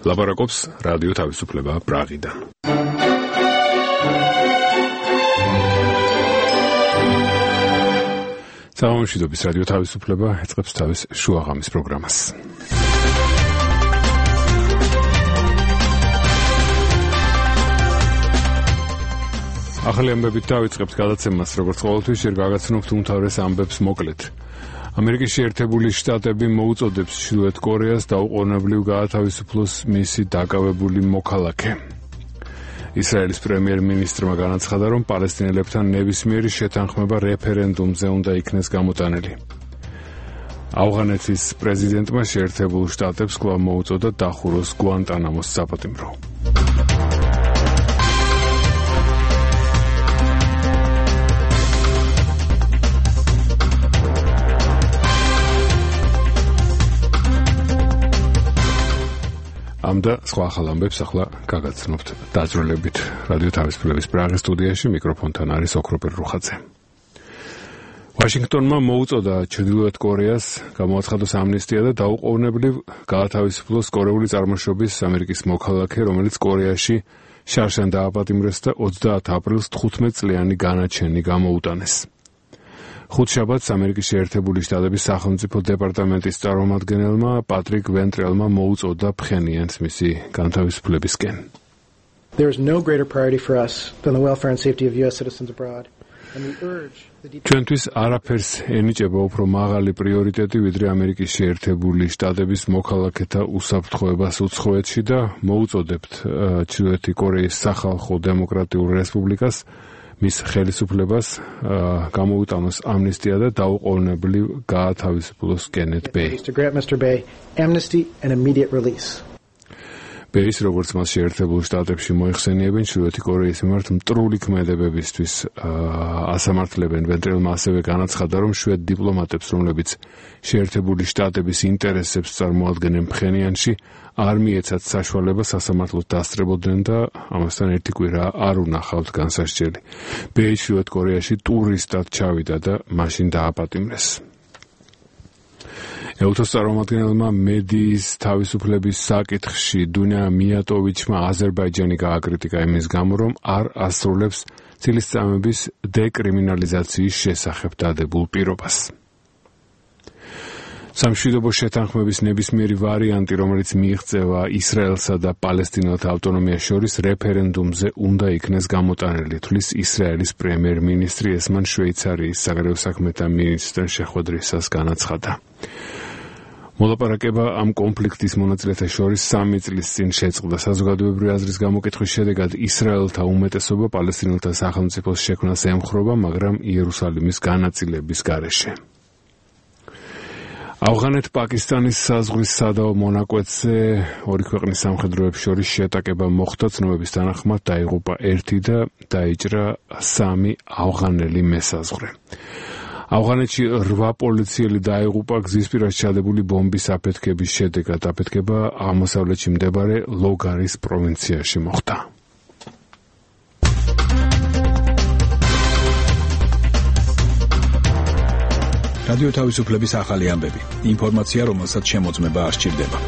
ლაპარაკობს რადიო თავისუფლება პრაღიდან. სამშვიდობის რადიო თავისუფლება ეწყებს თავის შუაღამის პროგრამას. ახალი ამბებით დავიწყებთ გადაცემას, როგორც ყოველთვის ჯერ გაგაცნობთ უმთავრეს ამბებს მოკლედ. ამერიკის შეერთებული შტატები მოუწოდებს ჩრდილოეთ კორეას დაუყოვნებლივ გაათავისუფლოს მისი დაკავებული მოქალაქე. ისრაელის პრემიერ-მინისტრმა განაცხადა, რომ პალესტინელებთან ნებისმიერი შეთანხმება რეფერენდუმზე უნდა იქნეს გამოტანილი. ავღანეთის პრეზიდენტმა შეერთებულ შტატებს კვლავ მოუწოდა დახუროს გუანტანამოს საპატიმრო. ამ და სხვა ახალ ამბებს ახლა გაგაცნობთ დაძროლებით. რადიო თავისუფლების პრაღის სტუდიაში მიკროფონთან არის ოქროპერ რუხაძე. ვაშინგტონმა მოუწოდა ჩრდილოეთ კორეას გამოაცხადოს ამნისტია და დაუყოვნებლივ გაათავისუფლოს კორეული წარმოშობის ამერიკის მოქალაქე, რომელიც კორეაში შარშან დააპატიმრეს და 30 აპრილს 15 წლიანი განაჩენი გამოუტანეს. ხუთშაბათს ამერიკის შეერთებული შტატების სახელმწიფო დეპარტამენტის წარმომადგენელმა პატრიკ ვენტრელმა მოუწოდა ფხენიანს მისი განთავისუფლებისკენ. There is no greater priority for us than the welfare and safety of US citizens abroad. ჩვენთვის არაფერს ენიჭება უფრო მაღალი პრიორიტეტი, ვიდრე ამერიკის შეერთებული შტატების მოქალაქეთა უსაფრთხოებას უცხოეთში და მოუწოდებთ ჩრდილოეთი კორეის სახალხო დემოკრატიულ რესპუბლიკას მის ხელისუფლებას გამოუტანოს ამნისტია და დაუყოვნებლივ გაათავისუფლოს კენეთ ბეი. ბეის, როგორც მას შეერთებულ შტატებში მოიხსენიებენ, ჩრდილოეთი კორეის მიმართ მტრული ქმედებებისთვის ასამართლებენ. ვენტრელმა ასევე განაცხადა, რომ შვედ დიპლომატებს, რომლებიც შეერთებული შტატების ინტერესებს წარმოადგენენ ფხენიანში, არ მიეცათ საშუალება სასამართლოდ დასწრებოდნენ და ამასთან ერთი კვირა არ უნახავთ განსასჯელი. ბეი ჩრდილოეთ კორეაში ტურისტად ჩავიდა და მაშინ დააპატიმრეს. ელთოს წარმომადგენელმა მედიის თავისუფლების საკითხში დუნია მიატოვიჩმა აზერბაიჯანი გააკრიტიკა იმის გამო, რომ არ ასრულებს ცილისწამების დეკრიმინალიზაციის შესახებ დადებულ პირობას. სამშვიდობო შეთანხმების ნებისმიერი ვარიანტი, რომელიც მიიღწევა ისრაელსა და პალესტინელთა ავტონომიას შორის რეფერენდუმზე უნდა იქნეს გამოტანილი, თვლის ისრაელის პრემიერ-მინისტრი ესმან შვეიცარიის საგარეო საქმეთა მინისტრთან შეხვედრისას განაცხადა. მოლაპარაკება ამ კონფლიქტის მონაწილეთა შორის 3 წლის წინ შეწყდა. საზოგადოებრივი აზრის გამოკითხვის შედეგად ისრაელთა უმეტესობა პალესტინელთა სახელმწიფოს შექმნას ემხრობა, მაგრამ იერუსალიმის განაწილების გარეშე. ავღანეთ-პაკისტანის საზღვრის სადაო მონაკვეთზე ორი ქვეყნის სამხედროებს შორის შეტაკება მოხდა. ცნობების თანახმად დაიღუპა 1 და დაიჭრა 3 ავღანელი მესაზღვრე. ავღანეთში 8 პოლიციელი დაიღუპა გზის პირას ჩადებული ბომბის აფეთქების შედეგად. აფეთქება აღმოსავლეთში მდებარე ლოგარის პროვინციაში მოხდა. რადიო თავისუფლების ახალი ამბები. ინფორმაცია, რომელსაც შემოწმება არ სჭირდება.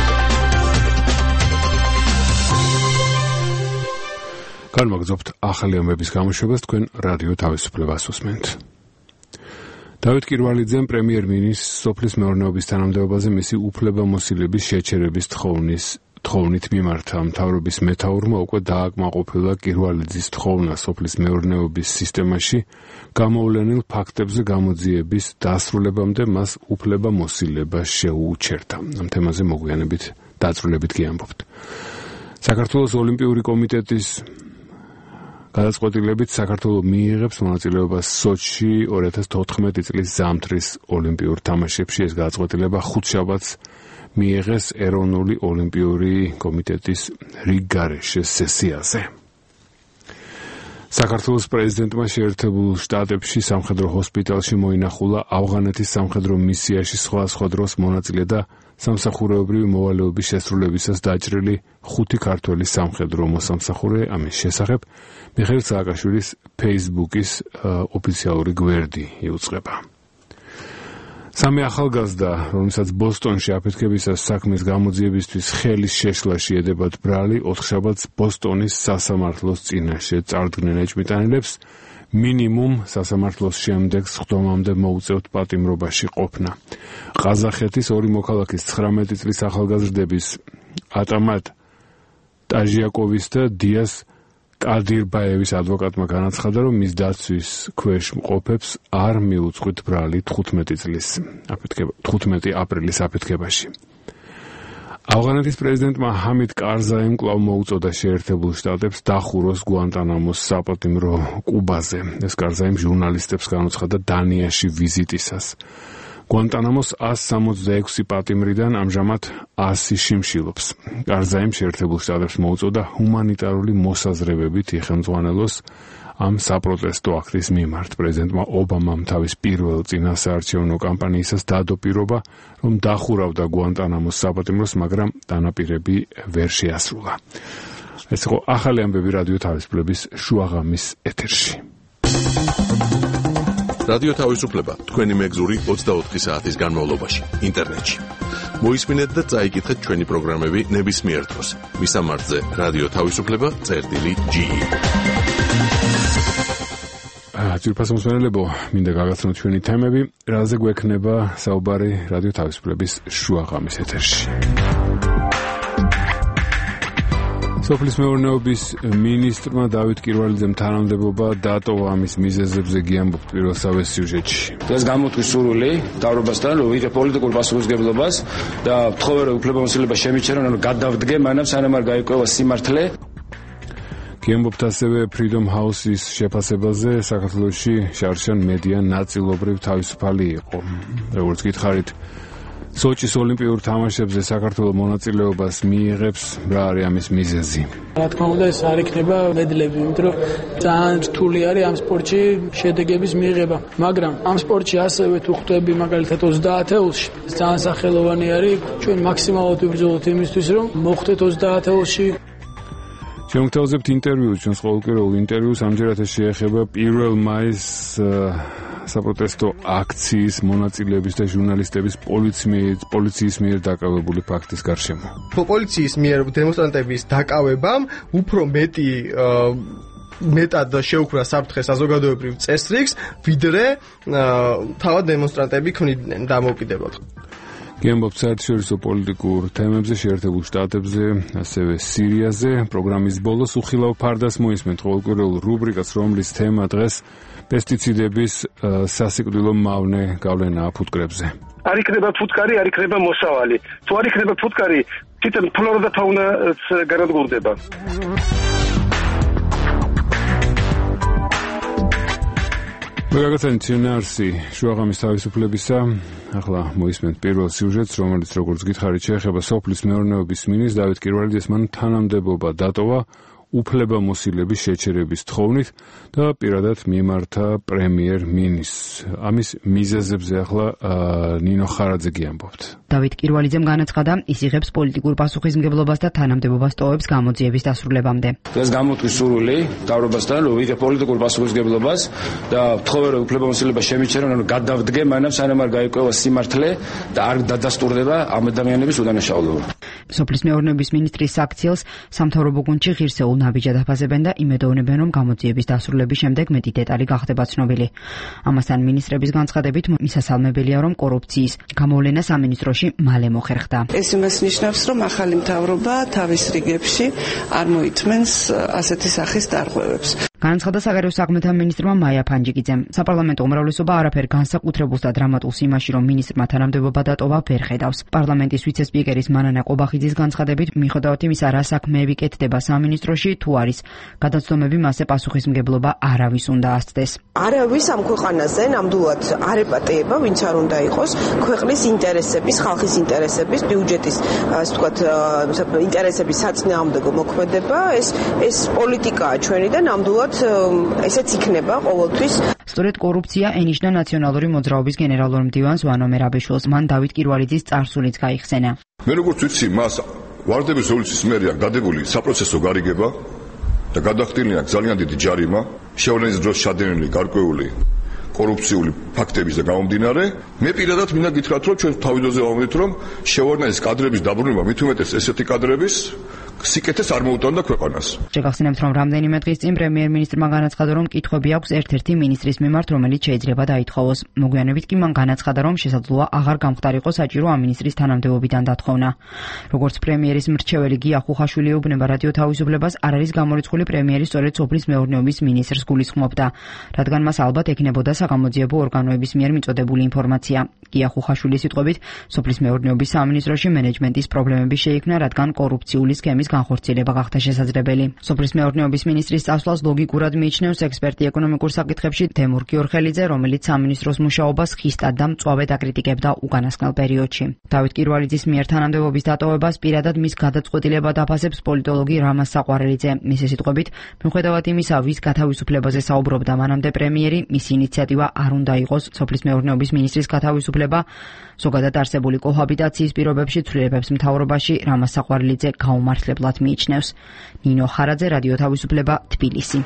განმაგზობთ ახალი ამბების გამოშვებას, თქვენ რადიო თავისუფლებას უსმენთ. დავით კირვალიძემ პრემიერ-მინისტრს სოფლის მეურნეობის თანამდებობაზე მისი უფლებამოსილების შეჩერების თხოვნით მიმართა. მთავრობის მეთაურმა უკვე დააკმაყოფილა კირვალიძის თხოვნა სოფლის მეურნეობის სისტემაში გამოვლენილ ფაქტებზე გამოძიების დასრულებამდე მას უფლებამოსილება შეუჩერდა. ამ თემაზე მოგვიანებით დაწვრილებით გიამბობთ. საქართველოს ოლიმპიური კომიტეტის გადაწყვეტილებით საქართველო მიიღებს მონაწილეობას სოჩში 2014 წლის ზამთრის ოლიმპიურ თამაშებში. ეს გადაწყვეტილება ხუთშაბათს მიიღეს ეროვნული ოლიმპიური კომიტეტის რიგგარეშე სესიაზე. საქართველოს პრეზიდენტმა შეერთებულ შტატებში სამხედრო ჰოსპიტალში მოინახულა ავღანეთის სამხედრო მისიაში სხვა დროს მონაწილე და სამსახურეობრივი მოვალეობის შესრულებისას დაჭრილი 5 ქართველი სამხედრო მოსამსახურე. ამის შესახებ მიხეილ სააკაშვილის Facebook-ის ოფიციალური გვერდი იუწყება. სამი ახალგაზრდა, რომელსაც ბოსტონში აფეთქებისას საქმის გამოძიებისთვის ხელის შეშლაში ედებათ ბრალი, ოთხშაბათს ბოსტონის სასამართლოს წინაშე წარდგნენ ეჭვმიტანილებს, მინიმუმ სასამართლოს შემდეგ სხდომამდე მოუწევთ პატიმრობაში ყოფნა. ყაზახეთის ორი მოქალაქის 19 წლის ახალგაზრდების ატამატ ტაჟიაკოვის და დიას კადირბაევის ადვოკატმა განაცხადა, რომ მის დაცვის ქვეშ მყოფებს არ მიუწყვით ბრალი 15 აპრილის აფეთქებაში. ავღანეთის პრეზიდენტმა ჰამიდ კარზაიმ კვლავ მოუწოდა შეერთებულ შტატებს დახუროს გუანტანამოს საპატიმრო კუბაზე. ეს კარზაიმ ჟურნალისტებს განუცხადა დანიაში ვიზიტისას. გუანტანამოს 166 პატიმრიდან ამჟამად 100 შიმშილობს. კარზაიმ შეერთებულ შტატებს მოუწოდა ჰუმანიტარული მოსაზრებებით იხელმძღვანელოს ამ საპროტესტო აქტის მიმართ. პრეზიდენტმა ობამამ თავის პირველ წინასაარჩევნო კამპანიისას დადო პირობა, რომ დახურავდა გუანტანამოს საპატიმროს, მაგრამ დანაპირები ვერ შეასრულა. ეს იყო ახალი ამბები რადიო თავისუფლების შუაღამის ეთერში. რადიო თავისუფლება თქვენი მეგზური 24 საათის განმავლობაში ინტერნეტში. მოისმინეთ და წაიკითხეთ ჩვენი პროგრამები ნებისმიერ დროს. მისამართზე რადიო თავისუფლება.ge. ძვირფას მოსმენელებო, მინდა გაგაცნოთ ჩვენი თემები, რაზე გვექნება საუბარი რადიო თავისუფლების შუაღამის ეთერში. სოფლის მეურნეობის მინისტრმა დავით კირვალიძემ თანამდებობა დატოვა ამის მიზეზებზე გიამბობთ პირველსავე სიუჟეტში. დღეს გამოთქვი სურვილი მთავრობასთან, რომ ვიღებ პოლიტიკურ პასუხისმგებლობას და ვთხოვე, რომ უფლებამოსილება შემიჩერონ, რომ გადავდგე, მანამ სანამ არ გაიკვევა სიმართლე. გიამბობთ ასევე Freedom House-ის შეფასებაზე, საქართველოში შარშან მედია ნაწილობრივ თავისუფალი იყო. როგორც გითხარით, სოჭის ოლიმპიურ თამაშებზე საქართველოს მონაწილეობას მიიღებს, რა არის ამის მიზეზი? რა თქმა უნდა, ეს არ იქნება მედლები, იმიტომ რომ ძალიან რთული არის ამ სპორტში შედეგების მიღება. მაგრამ ამ სპორტში ასევე თუ ხვდები მაგალითად 30 ათეულში, ძალიან სახელოვანი არის, ჩვენ მაქსიმალურად ვიბრძოლოთ იმისთვის, რომ მოხვდეთ 30 ათეულში. შემოგთავაზებთ ინტერვიუს, ჩვენს ყოველკვირეულ ინტერვიუს, ამჯერად ეს შეეხება 1 მაისს საპროტესტო აქციის მონაწილეების და ჟურნალისტების პოლიციის მიერ დაკავებული ფაქტის გარშემო. პოლიციის მიერ დემონსტრანტების დაკავებამ უფრო მეტად შეუქმნა საფრთხე საზოგადოებრივ წესრიგს, ვიდრე თავად დემონსტრანტები ქმნიდნენ დამოუკიდებლად. გიამბობთ საერთაშორისო პოლიტიკურ თემებზე, შეერთებულ შტატებზე, ასევე სირიაზე. პროგრამის ბოლოს უხილავ ფარდას მოისმენთ ყოველკვირეულ რუბრიკას, რომლის თემა დღეს პესტიციდების სასიკვდილო მავნე გავლენაა ფუტკრებზე. არ იქნება ფუტკარი, არ იქნება მოსავალი. თუ არ იქნება ფუტკარი, თვითონ ფლორა და ფაუნაც განადგურდება. მოგაგაცანით ცინარსი შუაღამის თავისუფლებისა. ახლა მოისმენთ პირველ სიუჟეტს, რომელიც როგორც გითხარით შეეხება სოფლის მეურნეობის მინისტრს დავით კირვალიძეს. მან თანამდებობა დატოვა უფლებამოსილების შეჩერების თხოვნით და პირადად მიმართა პრემიერ-მინისტრს. ამის მიზეზებზე ახლა ნინო ხარაძე გიამბობთ. დავით კირვალიძემ განაცხადა, ის იღებს პოლიტიკურ პასუხისმგებლობას და თანამდებობას ტოვებს გამოძიების დასრულებამდე. დღეს გამოთქვი სურვილი მთავრობასთან, რომ ვიღებ პოლიტიკურ პასუხისმგებლობას და ვთხოვე, რომ უფლებამოსილება შემიჩერონ, რომ გადავდგე, მანამ სანამ არ გაიკვევა სიმართლე და არ დადასტურდება ამ ადამიანების უდანაშაულობა. სოფლის მეურნეობის მინისტრის საქციელს სამთავრობო გუნდში ღირსეულ ნაბიჯად აფასებენ და იმედოვნებენ, რომ გამოძიების დასრულების შემდეგ მეტი დეტალი გახდება ცნობილი. ამასთან მინისტრების განცხადებით მისასალმებელია, რომ კორუფციის გამოვლენა სამინისტროში მალე მოხერხდა. ეს იმას ნიშნავს, რომ ახალი მთავრობა თავის რიგებში არ მოითმენს ასეთი სახის დარღვევებს. განაცხადა საგარეო საქმეთა მინისტრმა მაია ფანჯიკიძემ. საპარლამენტო უმრავლესობა არაფერ განსაკუთრებულს და დრამატულს იმაში, რომ მინისტრმა თანამდებობა დატოვა, ვერ ხედავს. პარლამენტის ვიცე-სპიკერის მანანა ყობახიძის განცხადებით, მიუხედავად იმისა, რა საქმეები კეთდება სამინისტროში, თუ არის გადაცდომები, მასზე პასუხისმგებლობა არავის უნდა ასცდეს. არავის ამ ქვეყანაზე ნამდვილად არ ეპატეება, ვინც არ უნდა იყოს ქვეყნის ინტერესების, ხალხის ინტერესების, ბიუჯეტის, ასე ვთქვათ, ინტერესების საწინააღმდეგო მოქმედება, ეს პოლიტიკაა ჩვენი და ნამდვილად ესეც იქნება ყოველთვის. სწორედ კორუფცია ენიშნა ნაციონალური მოძრაობის გენერალურ მდივანს ვანო მერაბეშვილს. მან დავით კირვალიძის წარსულიც გაიხსენა. მე როგორც ვიცი, მას ვარდების რევოლუციის მერე აქვს დადებული საპროცესო გარიგება და გადახდილი აქვს ძალიან დიდი ჯარიმა, შევლენის დროს ჩადენილი გარკვეული კორუფციული ფაქტების და გამომდინარე, მე პირადად მინდა გითხრათ, რომ ჩვენ თავიდანვე ვამბობთ, რომ შევარდნაის კადრების დაბრუნება, მით უმეტეს ესეთი კადრების სიკეთეს არ მოუტანდა ქვეყანას. შეგახსენებთ, რომ რამდენიმე დღის წინ პრემიერ-მინისტრმა განაცხადა, რომ კითხვები აქვს ერთ-ერთი მინისტრის მიმართ, რომელიც შეიძლება დაითხოვოს. მოგვიანებით კი მან განაცხადა, რომ შესაძლოა აღარ გამხდარიყო საჭირო ამ მინისტრის თანამდებობიდან დათხოვნა. როგორც პრემიერის მრჩეველი გია ხუხაშვილი ეუბნება რადიო თავისუფლებას, არ არის გამორიცხული პრემიერი სწორედ სოფლის მეურნეობის მინისტრს გულისხმობდა, რადგან მას ალბათ ექნებოდა საგამოძიებო ორგანოების მიერ მიწოდებული ინფორმაცია. გია ხუხაშვილის სიტყვებით, სოფლის მეურნეობის სამინისტროში მენეჯმენტის პრობლემები შეიქმნა, რადგან კორუფციული სქემის განხორციელება გახდა შესაძლებელი. სოფლის მეურნეობის მინისტრის წასვლას ლოგიკურად მიიჩნევს ექსპერტი ეკონომიკურ საკითხებში თემურ გიორხელიძე, რომელიც სამინისტროს მუშაობას ხისტად და მწვავედ აკრიტიკებდა უკანასკნელ პერიოდში. დავით კირვალიძის მიერ თანამდებობის დატოვებას პირადად მის გადაწყვეტილებად აფასებს პოლიტოლოგი რამაზ საყვარელიძე. მისი სიტყვებით, მიუხედავად იმისა, ვის გათავისუფლებაზე საუბრობდა მანამდე პრემიერი, მისი ინიციატივა არ უნდა იყოს სოფლის მეურნეობის მინისტრის გათავისუფლება. ზოგადად არსებული კოჰაბიტაციის პირობებში ცვლილებებს მთავრობაში რამაზ საყვარელიძე გაუმართლებლად მიიჩნევს. ნინო ხარაძე, რადიო თავისუფლება, თბილისი.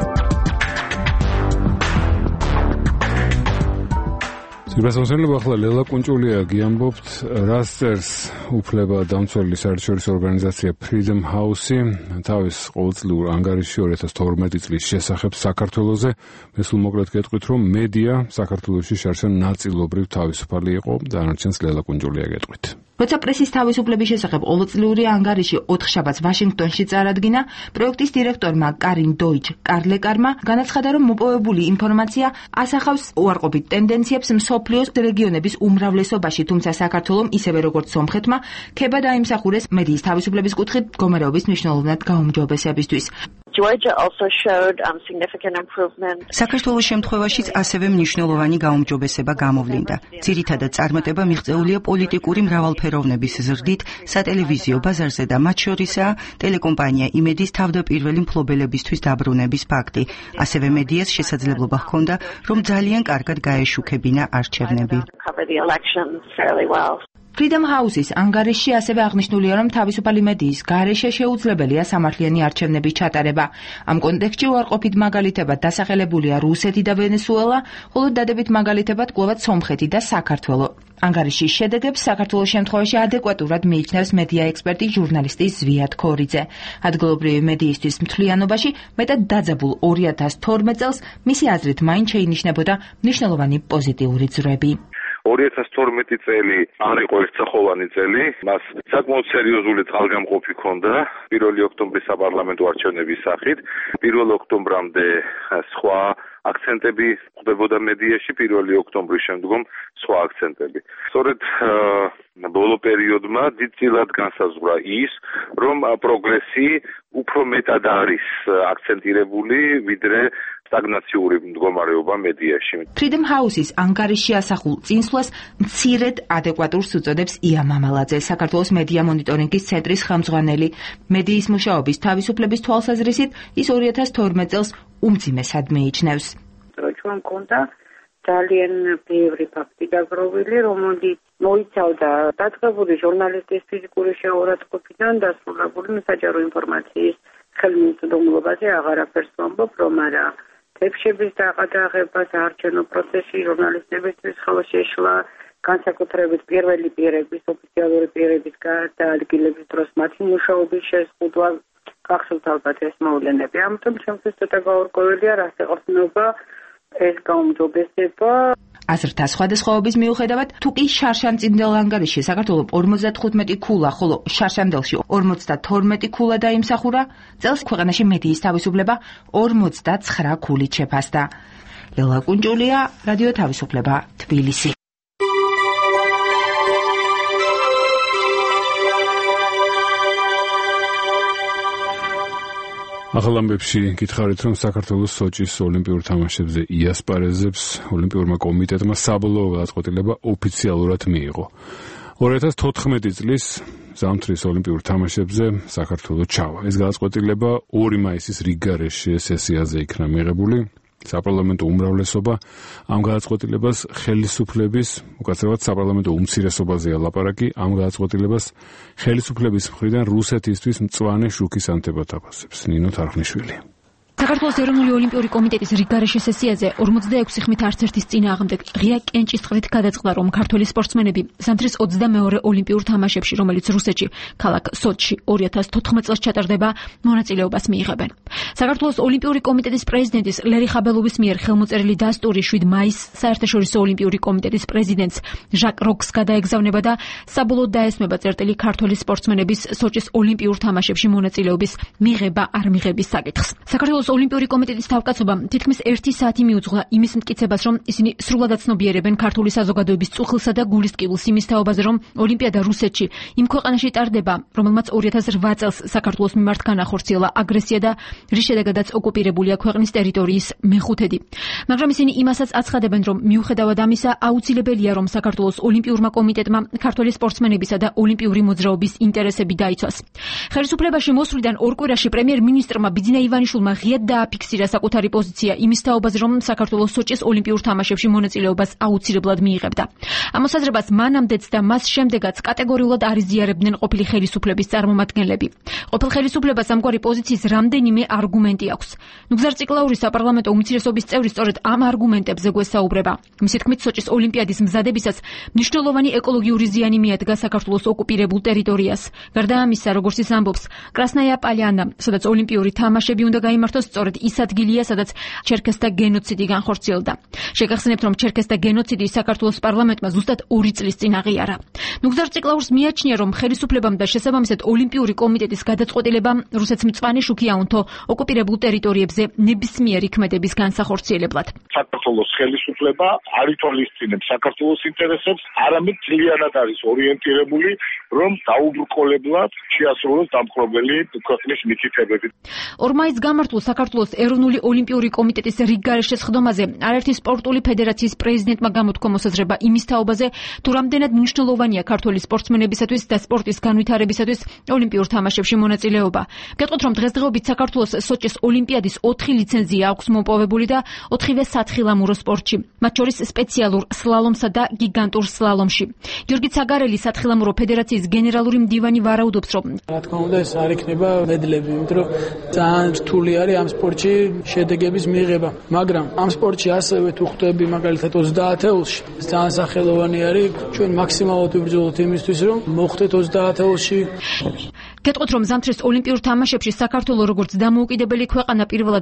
სიბრასავსელება ახლა ლელა კუნჭულია გიამბობთ, რას წერს უფლება დამცველი საერთაშორისო ორგანიზაცია Freedom House თავის ყოველწლიურ ანგარიშში 2012 წლის შესახებ საქართველოზე. მე სულ მოკლედ გეტყვით, რომ მედია საქართველოში შარშან ნაწილობრივ თავისუფალი იყო, დანარჩენს ლელა კუნჭულია გეტყვით. როცა პრესის თავისუფლების შესახებ ყოველწლიური ანგარიში 4 შაბათს ვაშინგტონში წარადგინა, პროექტის დირექტორმა კარინ დოიჩ კარლეკარმა განაცხადა, რომ მოპოვებული ინფორმაცია ასახავს უარყოფით ტენდენციებს მსოფლიოს რეგიონების უმრავლესობაში, თუმცა საქართველომ ისევე როგორც სომხეთმა ქება დაიმსახურეს მედიის თავისუფლების კუთხით მდგომარეობის მნიშვნელოვნად გაუმჯობესებისთვის. საქართველოს შემთხვევაშიც ასევე მნიშვნელოვანი გაუმჯობესება გამოვლინდა. ძირითადად წარმატება მიღწეულია პოლიტიკური მრავალფეროვნების ზრდით სატელევიზიო ბაზარზე და მათ შორისაა ტელეკომპანია იმედის თავდაპირველი მფლობელებისთვის დაბრუნების ფაქტი. ასევე მედიას შესაძლებლობა ჰქონდა, რომ ძალიან კარგად გაეშუქებინა არჩევნები. Freedom House-ის ანგარიშში ასევე აღნიშნულია, რომ თავისუფალი მედიის გარეშე შეუძლებელია სამართლიანი არჩევნების ჩატარება. ამ კონტექსტში უარყოფით მაგალითებად დასახელებულია რუსეთი და ვენესუელა, ხოლო დადებით მაგალითებად კვლავაც სომხეთი და საქართველო. ანგარიშის შედეგებს საქართველოს შემთხვევაში ადეკვატურად მიიჩნევს მედია ექსპერტი ჟურნალისტი ზვიად ქორიძე. ადგილობრივი მედიისთვის მთლიანობაში მეტად დაძაბულ 2012 წელს მისი აზრით მაინც შეინიშნებოდა მნიშვნელოვანი პოზიტიური ძრები. 2012 წელი არ იყო ერთსახოვანი წელი, მას საკმაოდ სერიოზული წყალგამყოფი ჰქონდა 1 ოქტომბრის საპარლამენტო არჩევნების სახით. 1 ოქტომბრამდე სხვა აქცენტები ხდებოდა მედიაში, 1 ოქტომბრის შემდგომ სხვა აქცენტები. სწორედ ბოლო პერიოდმა დიდწილად განსაზღვრა ის, რომ პროგრესი უფრო მეტად არის აქცენტირებული, ვიდრე სტაგნაციური მდგომარეობა მედიაში. Freedom House-ის ანგარიშში ასახულ წინსვლას მცირედ ადეკვატურს უწოდებს ია მამალაძე, საქართველოს მედია მონიტორინგის ცენტრის ხელმძღვანელი. მედიის მუშაობის თავისუფლების თვალსაზრისით ის 2012 წელს უმძიმესად მიიჩნევს. ჩვენ მქონდა ძალიან ბევრი ფაქტი დაგროვილი, რომელიც მოიცავდა დაწყებული ჟურნალისტის ფიზიკური შეურაცხყოფიდან დასრულებული საჯარო ინფორმაციის ხელმისაწვდომობაზე აღარაფერს ვამბობ, რომ არა თებშების დაყადაღება საარჩევნო პროცესში ჟურნალისტებისთვის ხოლო შეშლა განსაკუთრებით პირველი პირების, ოფიციალური პირების გადაადგილების დროს მათი მუშაობის შეზღუდვა გახსოვთ ალბათ ეს მოვლენები. ამიტომ ჩემთვის ცოტა გაურკვეველია, რას ეყრდნობა ეს გაუმჯობესება. აზრთა სხვადასხვაობის მიუხედავად, თუ კი შარშანწინდელ ანგარიშში საქართველოს 55 ქულა, ხოლო შარშანდელში 52 ქულა დაიმსახურა, წელს ქვეყანაში მედიის თავისუფლება 49 ქულით შეფასდა. ლელა კუნჭულია, რადიო თავისუფლება, თბილისი. ახალ ამბებში გითხარით, რომ საქართველოს სოჭის ოლიმპიურ თამაშებზე იასპარეზებს ოლიმპიურმა კომიტეტმა საბოლოო გადაწყვეტილება ოფიციალურად მიიღო. 2014 წლის ზამთრის ოლიმპიურ თამაშებზე საქართველო ჩავა. ეს გადაწყვეტილება 2 მაისის რიგგარეშე სესიაზე იქნა მიღებული. საპარლამენტო უმრავლესობა ამ გადაწყვეტილებას ხელისუფლების, უკაცრავად საპარლამენტო უმცირესობაზეა ლაპარაკი, ამ გადაწყვეტილებას ხელისუფლების მხრიდან რუსეთისთვის მწვანე შუქის ანთებად აფასებს. ნინო თარხნიშვილი. საქართველოს ეროვნული ოლიმპიური კომიტეტის რიგგარეშე სესიაზე 46 ხმით არც ერთის წინააღმდეგ ღია კენჭისყრით გადაწყდა, რომ ქართველი სპორტსმენები ზამთრის 22 ოლიმპიურ თამაშებში, რომელიც რუსეთში, ქალაქ სოჩში 2014 წელს ჩატარდება, მონაწილეობას მიიღებენ. საქართველოს ოლიმპიური კომიტეტის პრეზიდენტის ლერი ხაბელოვის მიერ ხელმოწერილი დასტური 7 მაისს საერთაშორისო ოლიმპიური კომიტეტის პრეზიდენტს ჟაკ როქს გადაეგზავნება და საბოლოოდ დაესმება წერტილი ქართველი სპორტსმენების სოჩის ოლიმპიურ თამაშებში მონაწილეობის მიღება არ მიღების საკითხს. საქართველოს ოლიმპიური კომიტეტის თავკაცობამ თითქმის 1 საათი მიუძღვნა იმის მტკიცებას, რომ ისინი სრულად აცნობიერებენ ქართული საზოგადოების წუხილსა და გულის ტკივილს იმის თაობაზე, რომ ოლიმპიადა რუსეთში იმ ქვეყანაში ტარდება, რომელმაც 2008 წელს საქართველოს მიმართ განახორციელა აგრესია და რის შედეგადაც ოკუპირებულია ქვეყნის ტერიტორიის მეხუთედი. მაგრამ ისინი იმასაც აცხადებენ, რომ მიუხედავად ამისა, აუცილებელია, რომ საქართველოს ოლიმპიურმა კომიტეტმა ქართველი სპორტსმენებისა და ოლიმპიური მოძრაობის ინტერესები დაიცვას. ხელისუფლებაში მოსვლიდან ორ კვირაში პრემიერ-მინისტრმა ბიძინა ივანიშვილმა ღიად დააფიქსირა საკუთარი პოზიცია იმის თაობაზე, რომ საქართველოს სოჭის ოლიმპიურ თამაშებში მონაწილეობას აუცილებლად მიიღებდა. ამ მოსაზრებას მანამდეც და მას შემდეგაც კატეგორიულად არ იზიარებდნენ ყოფილი ხელისუფლების წარმომადგენლები. ყოფილ ხელისუფლებას ამგვარი პოზიციის რამდენიმე არგუმენტი აქვს. ნუგზარ ციკლაური საპარლამენტო უმცირესობის წევრი სწორედ ამ არგუმენტებზე გვესაუბრება. მისი თქმით, სოჭის ოლიმპიადის მზადებისას მნიშვნელოვანი ეკოლოგიური ზიანი მიადგა საქართველოს ოკუპირებულ ტერიტორიას. გარდა ამისა, როგორც ის ამბობს, კრასნაია პალიანა, სადაც ოლიმპიური თამაშები უნდა გაიმართოს, სწორედ ის ადგილია, სადაც ჩერქეზთა გენოციდი განხორციელდა. შეგახსენებთ, რომ ჩერქეზთა გენოციდი საქართველოს პარლამენტმა ზუსტად 2 წლის წინ აღიარა. ნუგზარ ციკლაურს მიაჩნია, რომ ხელისუფლებამ და შესაბამისად ოლიმპიური კომიტეტის გადაწყვეტილებამ რუსეთს მწვანე შუქი აუნთო ოკუპირებულ ტერიტორიებზე ნებისმიერი ქმედების განსახორციელებლად. საქართველოს ხელისუფლება არ ითვალისწინებს საქართველოს ინტერესებს, არამედ ძალიანად არის ორიენტირებული, რომ დაუბრკოლებლად შეასრულოს დამპყრობელი ქვეყნის მითითებები. 2 მაისს გამართულ საქართველოს ეროვნული ოლიმპიური კომიტეტის რიგგარეშე სხდომაზე არაერთი სპორტული ფედერაციის პრეზიდენტმა გამოთქვა მოსაზრება იმის თაობაზე, თუ რამდენად მნიშვნელოვანია ქართველი სპორტსმენებისათვის და სპორტის განვითარებისათვის ოლიმპიურ თამაშებში მონაწილეობა. გეტყვით, რომ დღესდღეობით საქართველოს სოჭის ოლიმპიადის 4 ლიცენზია აქვს მოპოვებული და 4-ვე სათხილამურო სპორტში, მათ შორის სპეციალურ სლალომსა და გიგანტურ სლალომში. გიორგი ცაგარელი სათხილამურო ფედერაციის გენერალური მდივანი ვარაუდობს, რომ რა თქმა უნდა ეს არ იქნება მედლები, იმიტომ რომ ძალიან რთული არის ამ სპორტში შედეგების მიღება. მაგრამ ამ სპორტში ასევე თუ ხვდები მაგალითად 30-ეულში, ძალიან სახელოვანი არის, ჩვენ მაქსიმალურად ვიბრძოლოთ იმისთვის, რომ მოხვდეთ 30-ეულში. გეტყვით, რომ ზამთრის ოლიმპიურ თამაშებში საქართველოს როგორც დამოუკიდებელი ქვეყანა პირველად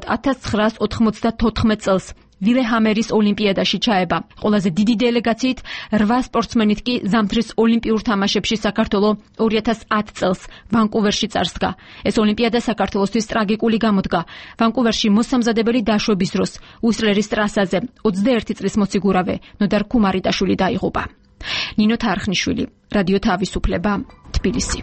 1994 წელს ვილეჰამერის ოლიმპიადაში ჩაება. ყველაზე დიდი დელეგაციით 8 სპორტსმენით კი ზამთრის ოლიმპიურ თამაშებში საქართველო 2010 წელს ვანკუვერში წარსდგა. ეს ოლიმპიადა საქართველოსთვის ტრაგიკული გამოდგა. ვანკუვერში მოსამზადებელი დაშვების დროს უსლერის ტრასაზე 21 წლის მოციგურავე ნოდარ ქუმარიტაშვილი დაიღუპა. ნინო თარხნიშვილი, რადიო თავისუფლება, თბილისი.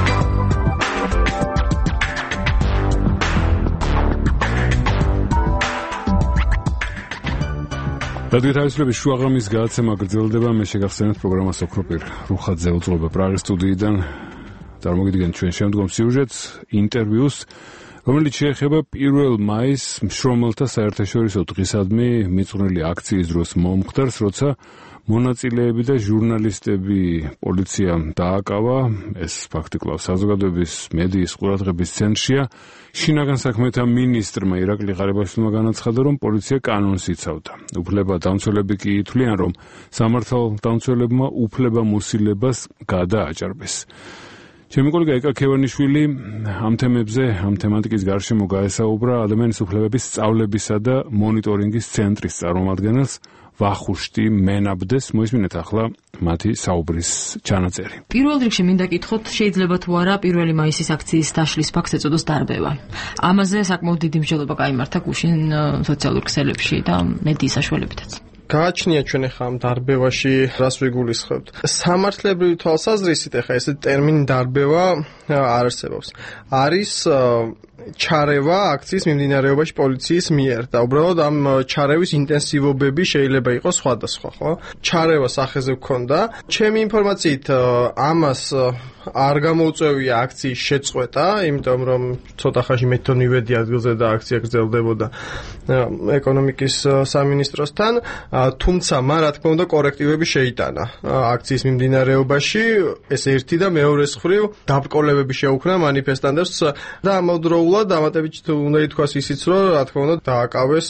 რადიო თავისუფლების შუაღამის გადაცემა გრძელდება. მე შეგახსენებთ პროგრამას ოქროპირ რუხაძე უძღვება პრაღის სტუდიიდან. წარმოგიდგენთ ჩვენ შემდგომ სიუჟეტს, ინტერვიუს, რომელიც შეეხება 1 მაისს მშრომელთა საერთაშორისო დღისადმი მიწვრილი აქციის დროს მომხდარს, როცა მონაწილეები და ჟურნალისტები პოლიციამ დააკავა. ეს ფაქტი კვლავ საზოგადოების მედიის ყურადღების ცენტრშია. შინაგან საქმეთა მინისტრმა ირაკლი ღარიბაშვილმა განაცხადა, რომ პოლიცია კანონს იცავდა. უფლება-დამცველები კი ითვლიან, რომ სამართალდამცველებმა უფლება-მოსილებას გადააჭარბეს. ჩემი კოლეგა ეკა ქევანიშვილი ამ თემებზე, ამ თემატიკის გარშემო გაესაუბრა ადამიანის უფლებების სწავლებისა და მონიტორინგის ცენტრის წარმომადგენელს ვახუშტი მენაბდეს. მოისმინეთ ახლა მათი საუბრის ჩანაწერი. პირველ რიგში მინდა კითხოთ, შეიძლება თუ არა 1 მაისის აქციის დაშლის ფაქტს ეწოდოს დარბევა. ამაზე საკმაოდ დიდი მსჯელობა გაიმართა გუშინ სოციალურ ქსელებში და მედიის საშუალებითაც. გააჩნია ჩვენ ახლა ამ დარბევაში რას ვიგულისხმებთ. სამართლებრივი თვალსაზრისით ახლა ეს ტერმინი დარბევა არ არსებობს. არის ჩარევა აქციის მიმდინარეობაში პოლიციის მიერ და უბრალოდ ამ ჩარევის ინტენსივობები შეიძლება იყოს სხვადასხვა, ხო? ჩარევა სახეზე გქონდა. ჩემი ინფორმაციით ამას არ გამოუწევია აქციის შეწყვეტა, იმიტომ რომ ცოტა ხანში მე თვითონ მივედი ადგილზე და აქცია გრძელდებოდა ეკონომიკის სამინისტროსთან, თუმცა მან რა თქმა უნდა კორექტივები შეიტანა აქციის მიმდინარეობაში, ეს ერთი და მეორე მხრივ დაბრკოლებები შეუქმნა მანიფესტანტებს და ამავდროულად დამატებით უნდა ითქვას ისიც, რომ რა თქმა უნდა დააკავეს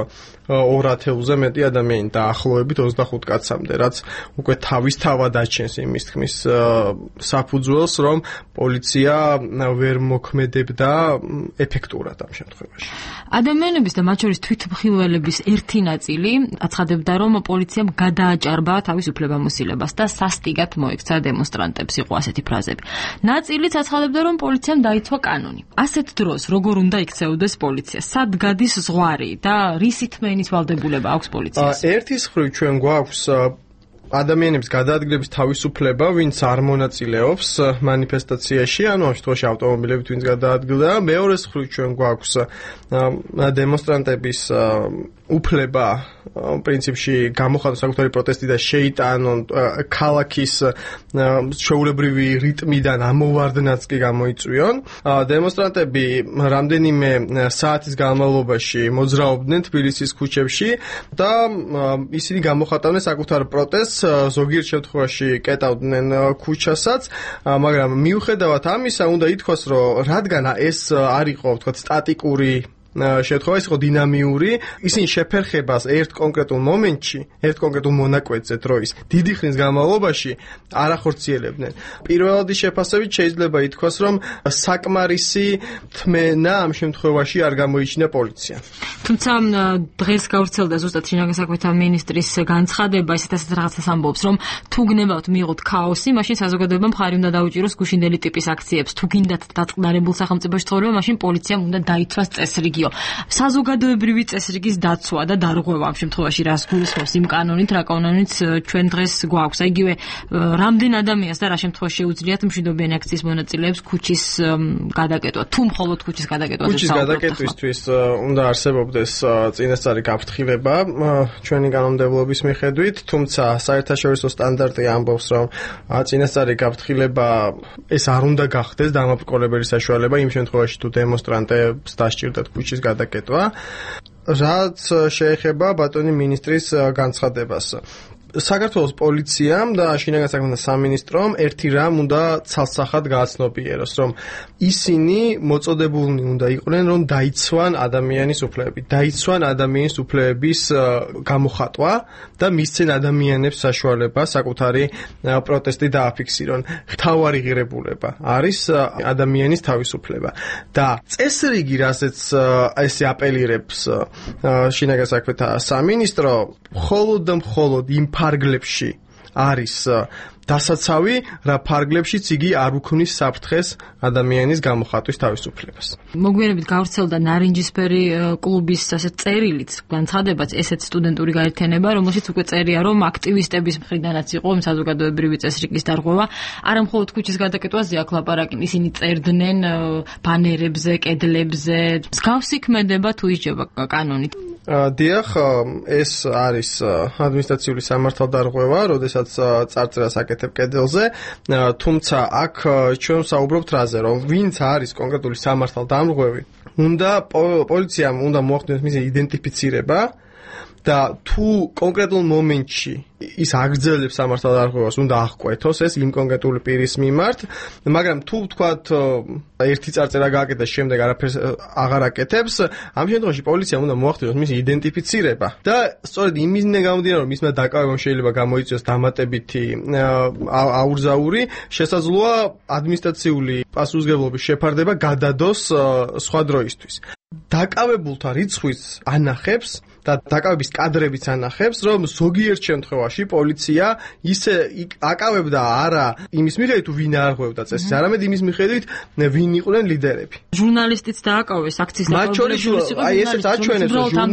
2,000-ზე მეტი ადამიანი დაახლოებით 25 კაცამდე, რაც უკვე თავისთავად აჩენს იმის თქმის საფუძველს, რომ პოლიცია ვერ მოქმედებდა ეფექტურად ამ შემთხვევაში. ადამიანების და მათ შორის თვითმხილველების ერთი ნაწილი აცხადებდა, რომ პოლიციამ გადააჭარბა თავის უფლებამოსილებას და სასტიკად მოექცა დემონსტრანტებს, იყო ასეთი ფრაზები. ნაწილიც აცხადებდა, რომ პოლიციამ დაიცვა კანონი. ასეთ დროს როგორ უნდა იქცეოდეს პოლიცია? სად გადის ზღვარი და რისი თმენის ვალდებულება აქვს პოლიციას? ერთის მხრივ ჩვენ გვაქვს ადამიანების გადაადგილების თავისუფლება, ვინც არ მონაწილეობს მანიფესტაციაში, ანუ ამ შემთხვევაში ავტომობილებით ვინც გადაადგილდა, მეორეს მხრივ ჩვენ გვაქვს დემონსტრანტების უფლება პრინციპში გამოხატონ საკუთარი პროტესტი და შეიტანონ ქალაქის ჩვეულებრივი რიტმიდან ამოვარდნაც კი გამოიწვიონ. დემონსტრანტები რამდენიმე საათის განმავლობაში მოძრაობდნენ თბილისის ქუჩებში და ისინი გამოხატავდნენ საკუთარ პროტესტს, ზოგიერთ შემთხვევაში კეტავდნენ ქუჩასაც, მაგრამ მიუხედავად ამისა უნდა ითქვას, რომ რადგან ეს არ იყო, ვთქვათ, სტატიკური შემთხვევა, ის იყო დინამიური, ისინი შეფერხებას ერთ კონკრეტულ მომენტში, ერთ კონკრეტულ მონაკვეთზე დროის დიდი ხნის განმავლობაში არ ახორციელებდნენ. პირველადი შეფასებით შეიძლება ითქვას, რომ საკმარისი თმენა ამ შემთხვევაში არ გამოიჩინა პოლიციამ. თუმცა დღეს გავრცელდა ზუსტად შინაგან საქმეთა მინისტრის განცხადება, ისეთ რაღაცას ამბობს, რომ თუ გნებავთ მიიღოთ ქაოსი, მაშინ საზოგადოებამ მხარი უნდა დაუჭიროს გუშინდელი ტიპის აქციებს. თუ გინდათ დაწყნარებულ სახელმწიფოში ცხოვრება, მაშინ პოლიციამ უნდა დაიცვას წესრიგი. საზოგადოებრივი წესრიგის დაცვა და დარღვევა ამ შემთხვევაში რას გულისხმობს იმ კანონით, რა კანონით ჩვენ დღეს გვაქვს. იგივე რამდენ ადამიანს და რა შემთხვევაში შეუძლიათ მშვიდობიანი აქციის მონაწილეებს ქუჩის გადაკეტვა, თუ მხოლოდ ქუჩის გადაკეტვაზე ქუჩის გადაკეტვისთვის უნდა არსებობდეს წინასწარი გაფრთხილება ჩვენი კანონმდებლობის მიხედვით, თუმცა საერთაშორისო სტანდარტი ამბობს, რომ წინასწარი გაფრთხილება ეს არ უნდა გახდეს დამაბრკოლებელი საშუალება იმ შემთხვევაში, თუ დემონსტრანტებს დასჭირდათ ქუჩის გადაკეტვა, რაც შეეხება ბატონი მინისტრის განცხადებას. საქართველოს პოლიციამ და შინაგან საქმეთა სამინისტრომ ერთი რამ უნდა ცალსახად გააცნობიეროს, რომ ისინი მოწოდებულნი უნდა იყვნენ, რომ დაიცვან ადამიანის უფლებები, დაიცვან ადამიანის უფლებების გამოხატვა და მისცენ ადამიანებს საშუალება საკუთარი პროტესტი დააფიქსირონ. მთავარი ღირებულება არის ადამიანის თავისუფლება და წესრიგი, რასაც ესე აპელირებს შინაგან საქმეთა სამინისტრო, მხოლოდ და მხოლოდ იმ ფარგლებში არის დასაცავი, რა ფარგლებშიც იგი არ უქმნის საფრთხეს ადამიანის გამოხატვის თავისუფლებას. მოგვიანებით გავრცელდა ნარინჯისფერი კლუბის ასე წერილიც, განცხადებაც, ესეც სტუდენტური გაერთიანება, რომელშიც უკვე წერია, რომ აქტივისტების მხრიდანაც იყო საზოგადოებრივი წესრიგის დარღვევა, არა მხოლოდ ქუჩის გადაკეტვაზე აქ ლაპარაკი, ისინი წერდნენ ბანერებზე, კედლებზე. მსგავსი ქმედება თუ ისჯება კანონით? დიახ, ეს არის ადმინისტრაციული სამართალდარღვევა, როდესაც წარწერას აკეთებ კედელზე, თუმცა აქ ჩვენ საუბრობთ რაზე, რომ ვინც არის კონკრეტული სამართალდამრღვევი, პოლიციამ უნდა მოახდინოს მისი იდენტიფიცირება და თუ კონკრეტულ მომენტში ის აგრძელებს სამართალდარღვევას, უნდა აღკვეთოს ეს იმ კონკრეტული პირის მიმართ, მაგრამ თუ ვთქვათ ერთი წარწერა გააკეთეს, შემდეგ არაფერს აღარ აკეთებს, ამ შემთხვევაში პოლიციამ უნდა მოახდინოს მისი იდენტიფიცირება და სწორედ იმისგან გამომდინარე, რომ მისმა დაკავებამ შეიძლება გამოიწვიოს დამატებითი აურზაური, შესაძლოა ადმინისტრაციული პასუხისმგებლობის შეფარდება გადადოს სხვა დროისთვის. დაკავებულთა რიცხვის ანახებს და დაკავების კადრებიც ანახებს, რომ ზოგიერთ შემთხვევაში პოლიცია ისე აკავებდა არა იმის მიხედვით, ვინ არღვევდა წესს, არამედ იმის მიხედვით, ვინ იყვნენ ლიდერები. ჟურნალისტიც დააკავეს აქციის დაკავების აი ესეც აჩვენებს,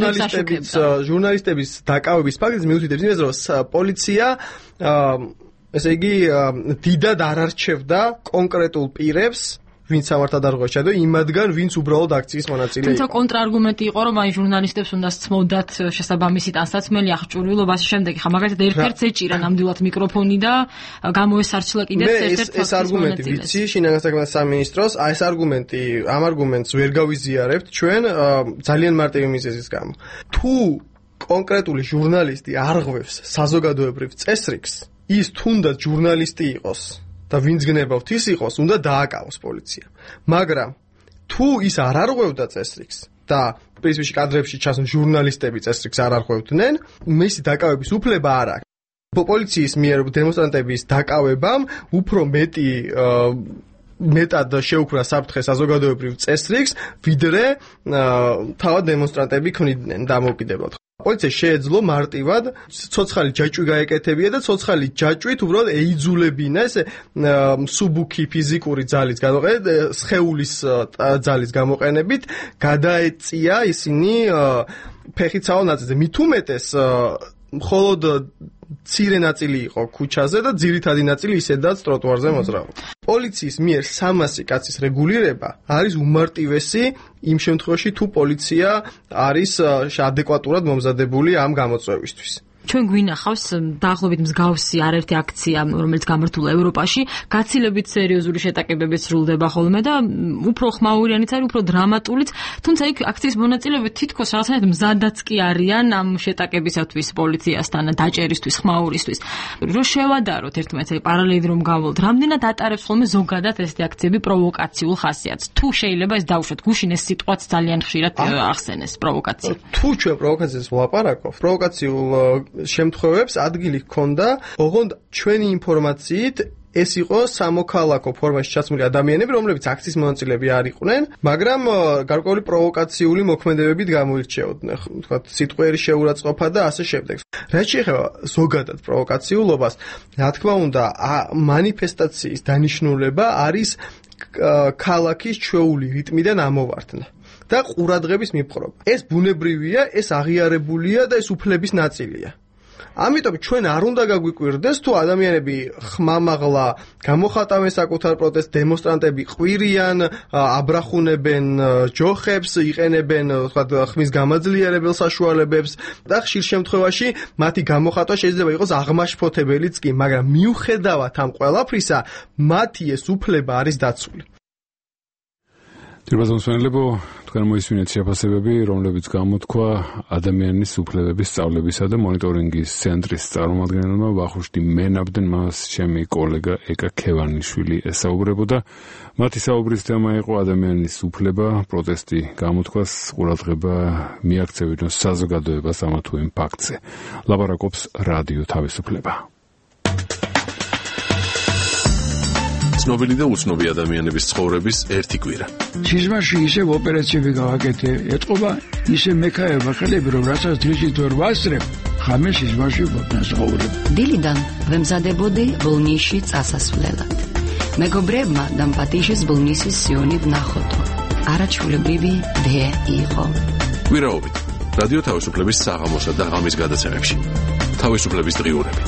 რომ ჟურნალისტების დაკავების ფაქტიც მიუთითებს იმას, რომ პოლიცია ესე იგი დიდად არ არჩევდა კონკრეტულ პირებს, ვინც სამართად არ ღვეჭა და იმადგან ვინც უბრალოდ აქციის მონაწილე იყო. თუმცა კონტრარგუმენტი იყო რომ აი ჟურნალისტებს უნდა სცმოდათ შესაბამისი ტანსაცმელი აღჭურვილობა ასე შემდეგ. ხა მაგალითად ერთ-ერთს ეჭირა ნამდვილად მიკროფონი და გამოესარჩლა კიდეც ერთ-ერთ ეს არგუმენტი ვიცი შინაგან საქმეთა სამინისტროს აი ეს არგუმენტი ამ არგუმენტს ვერ გავიზიარებთ ჩვენ ძალიან მარტივი მიზეზის გამო. თუ კონკრეტული ჟურნალისტი არ ღვევს საზოგადოებრივ წესრიგს, ის თუნდაც ჟურნალისტი იყოს და ვინც გნებავთ ის იყოს, უნდა დააკავოს პოლიცია. მაგრამ თუ ის არ არღვევდა წესრიგს და პრინციპში კადრებში ჩასულ ჟურნალისტები წესრიგს არ არღვევდნენ, მისი დაკავების უფლება არ აქვს. პოლიციის მიერ დემონსტრანტების დაკავებამ უფრო მეტად შეუქმნა საფრთხე საზოგადოებრივ წესრიგს, ვიდრე თავად დემონსტრანტები ქმნიდნენ დამოუკიდებლად. პოლიცია შეეძლო მარტივად ცოცხალი ჯაჭვი გაეკეთებია და ცოცხალი ჯაჭვით უბრალოდ ეიძულებინა ეს მსუბუქი ფიზიკური ძალის გამოყენებით, სხეულის ძალის გამოყენებით გადაეწია ისინი ფეხით-სავალ ნაწილზე. მით უმეტეს მხოლოდ მცირე ნაწილი იყო ქუჩაზე და ძირითადი ნაწილი ისედაც ტროტუარზე მოძრაობდა. პოლიციის მიერ 300 კაცის რეგულირება არის უმარტივესი იმ შემთხვევაში თუ პოლიცია არის ადეკვატურად მომზადებული ამ გამოწვევისთვის. ჩვენ გვინახავს დაახლოებით მსგავსი არაერთი აქცია, რომელიც გამართულა ევროპაში, გაცილებით სერიოზული შეტაკებები სრულდება ხოლმე და უფრო ხმაურიანიც არის, უფრო დრამატულიც, თუმცა იქ აქციის მონაწილეები თითქოს რაღაცნაირად მზადაც კი არიან ამ შეტაკებისათვის პოლიციასთან დაჭერისთვის, ხმაურისთვის. რომ შევადაროთ ერთმანეთს, პარალელით რომ გავალთ, რამდენად ატარებს ხოლმე ზოგადად ესეთი აქციები პროვოკაციულ ხასიათს. თუ შეიძლება ეს დავუშვათ, გუშინ ეს სიტყვაც ძალიან ხშირად ახსენეს პროვოკაცია. თუ ჩვენ პროვოკაციას ვლაპარაკობთ, პროვოკაციულ შემთხვევებს ადგილი ჰქონდა, ოღონდ ჩვენი ინფორმაციით ეს იყო სამოქალაქო ფორმაში ჩაცმული ადამიანები, რომლებიც აქციის მონაწილეები არ იყვნენ, მაგრამ გარკვეული პროვოკაციული მოქმედებებით გამოირჩეოდნენ, თქვათ, სიტყვიერი შეურაცხყოფა და ასე შემდეგ. რაც შეეხება ზოგადად პროვოკაციულობას, რა თქმა უნდა, მანიფესტაციის დანიშნულება არის ქალაქის ჩვეული რიტმიდან ამოვარდნა და ყურადღების მიპყრობა. ეს ბუნებრივია, ეს აღიარებულია და ეს უფლების ნაწილია. ამიტომ ჩვენ არ უნდა გაგვიკვირდეს თუ ადამიანები ხმამაღლა გამოხატავენ საკუთარ პროტესტს, დემონსტრანტები ყვირიან, აბრახუნებენ ჯოხებს, იყენებენ თქვათ ხმის გამაძლიერებელ საშუალებებს და ხშირ შემთხვევაში მათი გამოხატვა შეიძლება იყოს აღმაშფოთებელიც კი, მაგრამ მიუხედავად ამ ყველაფრისა, მათი ეს უფლება არის დაცული. თირბაზონსვენელებო, თქვენ მოისმინეთ შეფასებები, რომლებიც გამოთქვა ადამიანის უფლებების სწავლებისა და მონიტორინგის ცენტრის წარმომადგენელმა ვახუშტი მენაბდენ, მას ჩემი კოლეგა ეკა ქევანიშვილი ესაუბრებოდა. მათი საუბრის თემა იყო ადამიანის უფლება, პროტესტი გამოთქვას, ყურადღება მიაქცევინოს საზოგადოებას ამა თუ იმ ფაქტზე. ლაპარაკობს რადიო თავისუფლება. ცნობილი და უცნობი ადამიანების ცხოვრების ერთი კვირა. სიზმარში ისევ ოპერაციები გავაკეთე, ეთყობა ისე მექაება ხელები, რომ რასაც დღისით ვერ ვასწრებ, ხამე სიზმარში ვცხოვრობ. დილიდან ვემზადებოდი ბოლნისში წასასვლელად. მეგობრებმა დამპატიშეს ბოლნისის სიონი ვნახოთ. არაჩვეულებრივი დე იყო. კვირაობით რადიო თავისუფლების საღამოსა და ღამის გადაცემებში. თავისუფლების დღიურები.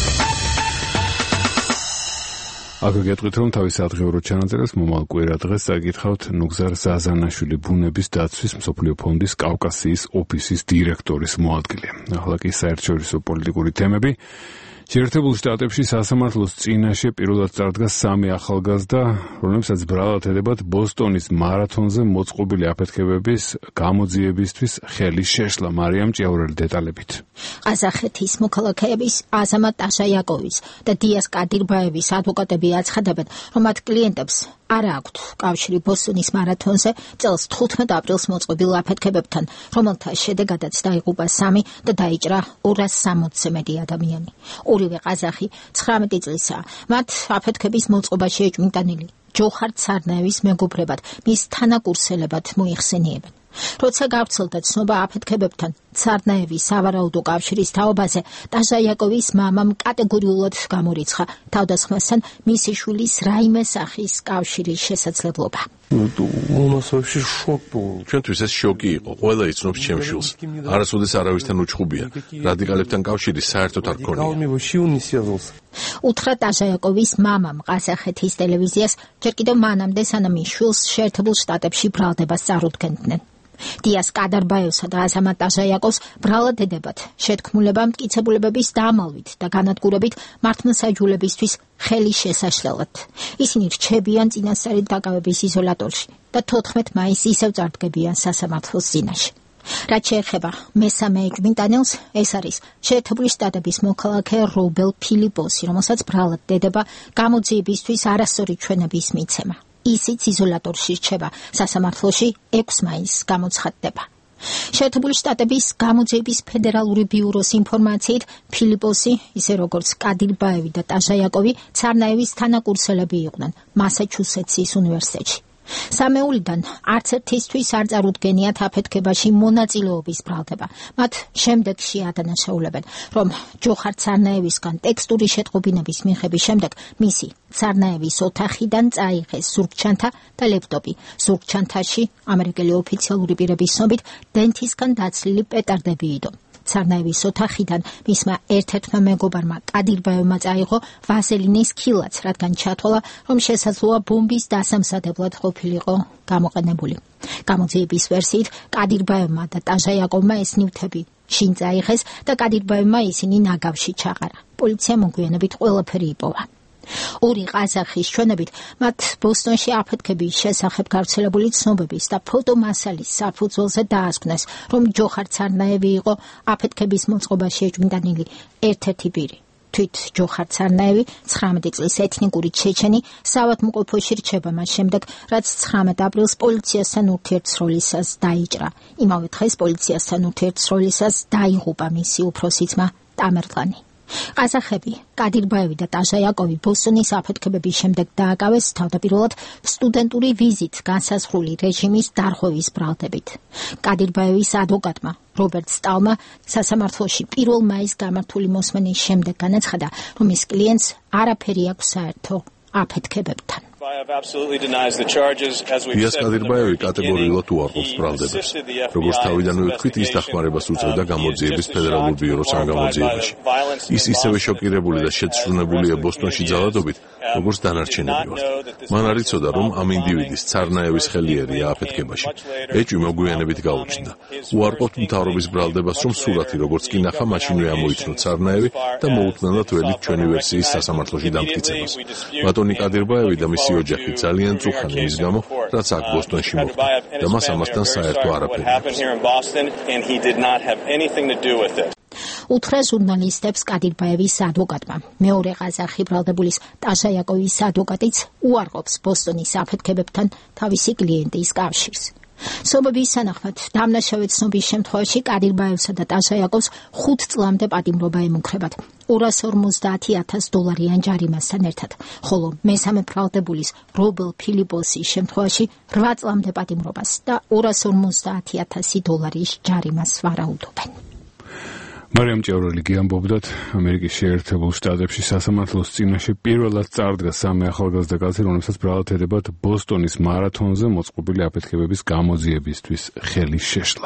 აქ გეტყვით, რომ თავის ადგილობრივ ჩანაწერას მომავალ კვირა დღეს წაკითხავთ ნუგზარ ზაზანაშვილი ბუნების დაცვის მსოფლიო ფონდის კავკასიის ოფისის დირექტორის მოადგილე. ახლა კი საერთაშორისო პოლიტიკური თემები. შეერთებულ შტატებში სასამართლოს წინაშე პირველად წარდგა 3 ახალგაზრდა, რომლებსაც ბრალად ედებათ ბოსტონის მარათონზე მოწყობილი აფეთქებების გამოძიებისთვის ხელი შეშლა. მარიამ ჭიაურელი დეტალებით. ყაზახეთის მოქალაქეების აზამატ ტაშაიაკოვის და დიას კადირბაევის ადვოკატები აცხადებენ, რომ მათ კლიენტებს არ აქვთ კავშირი ბოსტონის მარათონზე წელს 15 აპრილს მოწყობილ აფეთქებებთან, რომელთა შედეგადაც დაიღუპა 3 და დაიჭრა 260-ზე მეტი ადამიანი. ორივე ყაზახი 19 წლისაა. მათ აფეთქების მოწყობაში ეჭვმიტანილი ჯოხარ ცარნაევის მეგობრებად, მის თანაკურსელებად მოიხსენიებენ. როცა გავრცელდა ცნობა აფეთქებებთან, ცარნაევის სავარაუდო კავშირის თაობაზე ტაჟაიაკოვის მამამ კატეგორიულად გამორიცხა თავდასხმასთან მისი შვილის რაიმე სახის კავშირის შესაძლებლობა. ჩვენთვის ეს შოკი იყო. ყველა იცნობს ჩემს შვილს. არასოდეს არავისთან უჩხუბია. რადიკალებთან კავშირი საერთოდ არ გქონია. უთხრა ტაჟაიაკოვის მამამ ყაზახეთის ტელევიზიას ჯერ კიდევ მანამდე სანამ ის შვილს შეერთებულ შტატებში ბრალდებას წარუდგენდნენ. დიას კადარბაევსა და აზამატ ტაჟაიაკოვს ბრალად ედებათ შეთქმულება მტკიცებულებების დამალვით და განადგურებით მართლმსაჯულებისთვის ხელი შესაშლელად. ისინი რჩებიან წინასწარი დაკავების იზოლატორში და 14 მაისს ისევ წარდგებიან სასამართლოს წინაშე. რაც შეეხება მესამე ეჭვმიტანელს, ეს არის შეერთებული შტატების მოქალაქე რობელ ფილიპოსი, რომელსაც ბრალად ედება გამოძიებისთვის არასწორი ჩვენების მიცემა. ისიც იზოლატორში რჩება სასამართლოში 6 მაისს გამოცხადდება. შეერთებული შტატების გამოძიების ფედერალური ბიუროს ინფორმაციით, ფილიპოსი, ისე როგორც კადირბაევი და ტაჟაიაკოვი, ცარნაევის თანაკურსელები იყვნენ მასაჩუსეტსის უნივერსიტეტში. სამეულიდან არც ერთისთვის არ წარუდგენიათ აფეთქებაში მონაწილეობის ბრალდება. მათ შემდეგში ადანაშაულებენ, რომ ჯოხარ ცარნაევისგან ტექსტური შეტყობინების მიღების შემდეგ მისი ცარნაევის ოთახიდან წაიღეს ზურგჩანთა და ლეპტოპი. ზურგჩანთაში ამერიკელი ოფიციალური პირების ცნობით დენთისგან დაცლილი პეტარდები იდო. ცარნაევის ოთახიდან მისმა ერთ-ერთმა მეგობარმა კადირბაევმა წაიღო ვაზელინის ქილაც, რადგან ჩათვალა, რომ შესაძლოა ბომბის დასამზადებლად ყოფილიყო გამოყენებული. გამოძიების ვერსიით, კადირბაევმა და ტაჟაიაკოვმა ეს ნივთები შინ წაიღეს და კადირბაევმა ისინი ნაგავში ჩაყარა. პოლიცია მოგვიანებით ყველაფერი იპოვა. ორი ყაზახის ჩვენებით მათ ბოსტონში აფეთქების შესახებ გავრცელებული ცნობების და ფოტომასალის საფუძველზე დაასკვნეს, რომ ჯოხარ ცარნაევი იყო აფეთქების მოწყობაში ეჭვმიტანილი ერთ-ერთი პირი. თვით ჯოხარ ცარნაევი 19 წლის ეთნიკური ჩეჩენი საავადმყოფოში რჩება მას შემდეგ, რაც 19 აპრილს პოლიციასთან ურთიერთსროლისას დაიჭრა. იმავე დღეს პოლიციასთან ურთიერთსროლისას დაიღუპა მისი უფროსი ძმა ტამერლანი. ყაზახები, კადირბაევი და ტაჟაიაკოვი ბოსტონის აფეთქებების შემდეგ დააკავეს თავდაპირველად სტუდენტური ვიზით განსაზღვრული რეჟიმის დარღვევის ბრალდებით. კადირბაევის ადვოკატმა რობერტ სტალმა სასამართლოში 1 მაისს გამართული მოსმენის შემდეგ განაცხადა, რომ ის კლიენტს არაფერი აქვს საერთო აფეთქებებთან. დიას კადირბაევი კატეგორიულად უარყოფს ბრალდებას. როგორც თავიდანვე ვთქვით, ის დახმარებას უწევდა გამოძიების ფედერალურ ბიუროს ამ გამოძიებაში. ის ისევე შოკირებული და შეცვლუნებულია ბოსტონში ძალადობით, როგორც დანარჩენები ვართ. მან არ იცოდა, რომ ამ ინდივიდის ცარნაევის ხელი ერია აფეთქებაში. ეჭვი მოგვიანებით გაუჩნდა. უარყოფთ მთავრობის ბრალდებას, რომ სურათი როგორც კი ნახა, მაშინვე ამოიცნო ცარნაევი და მოუთმენლად ველით ჩვენი ვერსიის სასამართლოში დამტკიცებას. ბატონი კადირბაევი და მისი ოჯახი ძალიან წუხანი იმის გამო, რაც აქ ბოსტონში მოხდა და მას ამასთან საერთო არაფერი აქვს. უთხრა ჟურნალისტებს კადირბაევის ადვოკატმა. მეორე ყაზახი ბრალდებულის ტაჟაიაკოვის ადვოკატიც უარყოფს ბოსტონის აფეთქებებთან თავისი კლიენტის კავშირს. სობების თანახმად, დამნაშავე ცნობის შემთხვევაში კადირბაევსა და ტაჟაიაკოვს 5 წლამდე პატიმრობა ემუქრებათ. $250,000 ჯარიმასთან ერთად, ხოლო მესამე ბრალდებულის რობელ ფილიპოსის შემთხვევაში 8 წლამდე პატიმრობას და $250,000 ჯარიმას ვარაუდობენ. მარიამ ჭევრელი გიამბობდათ, ამერიკის შეერთებულ შტატებში სასამართლოს წინაშე პირველად წარდგა 3 ახალგაზრდა კაცი, რომლებსაც ბრალად ედებათ ბოსტონის მარათონზე მოწყობილი აფეთქებების გამოძიებისთვის ხელის შეშლა.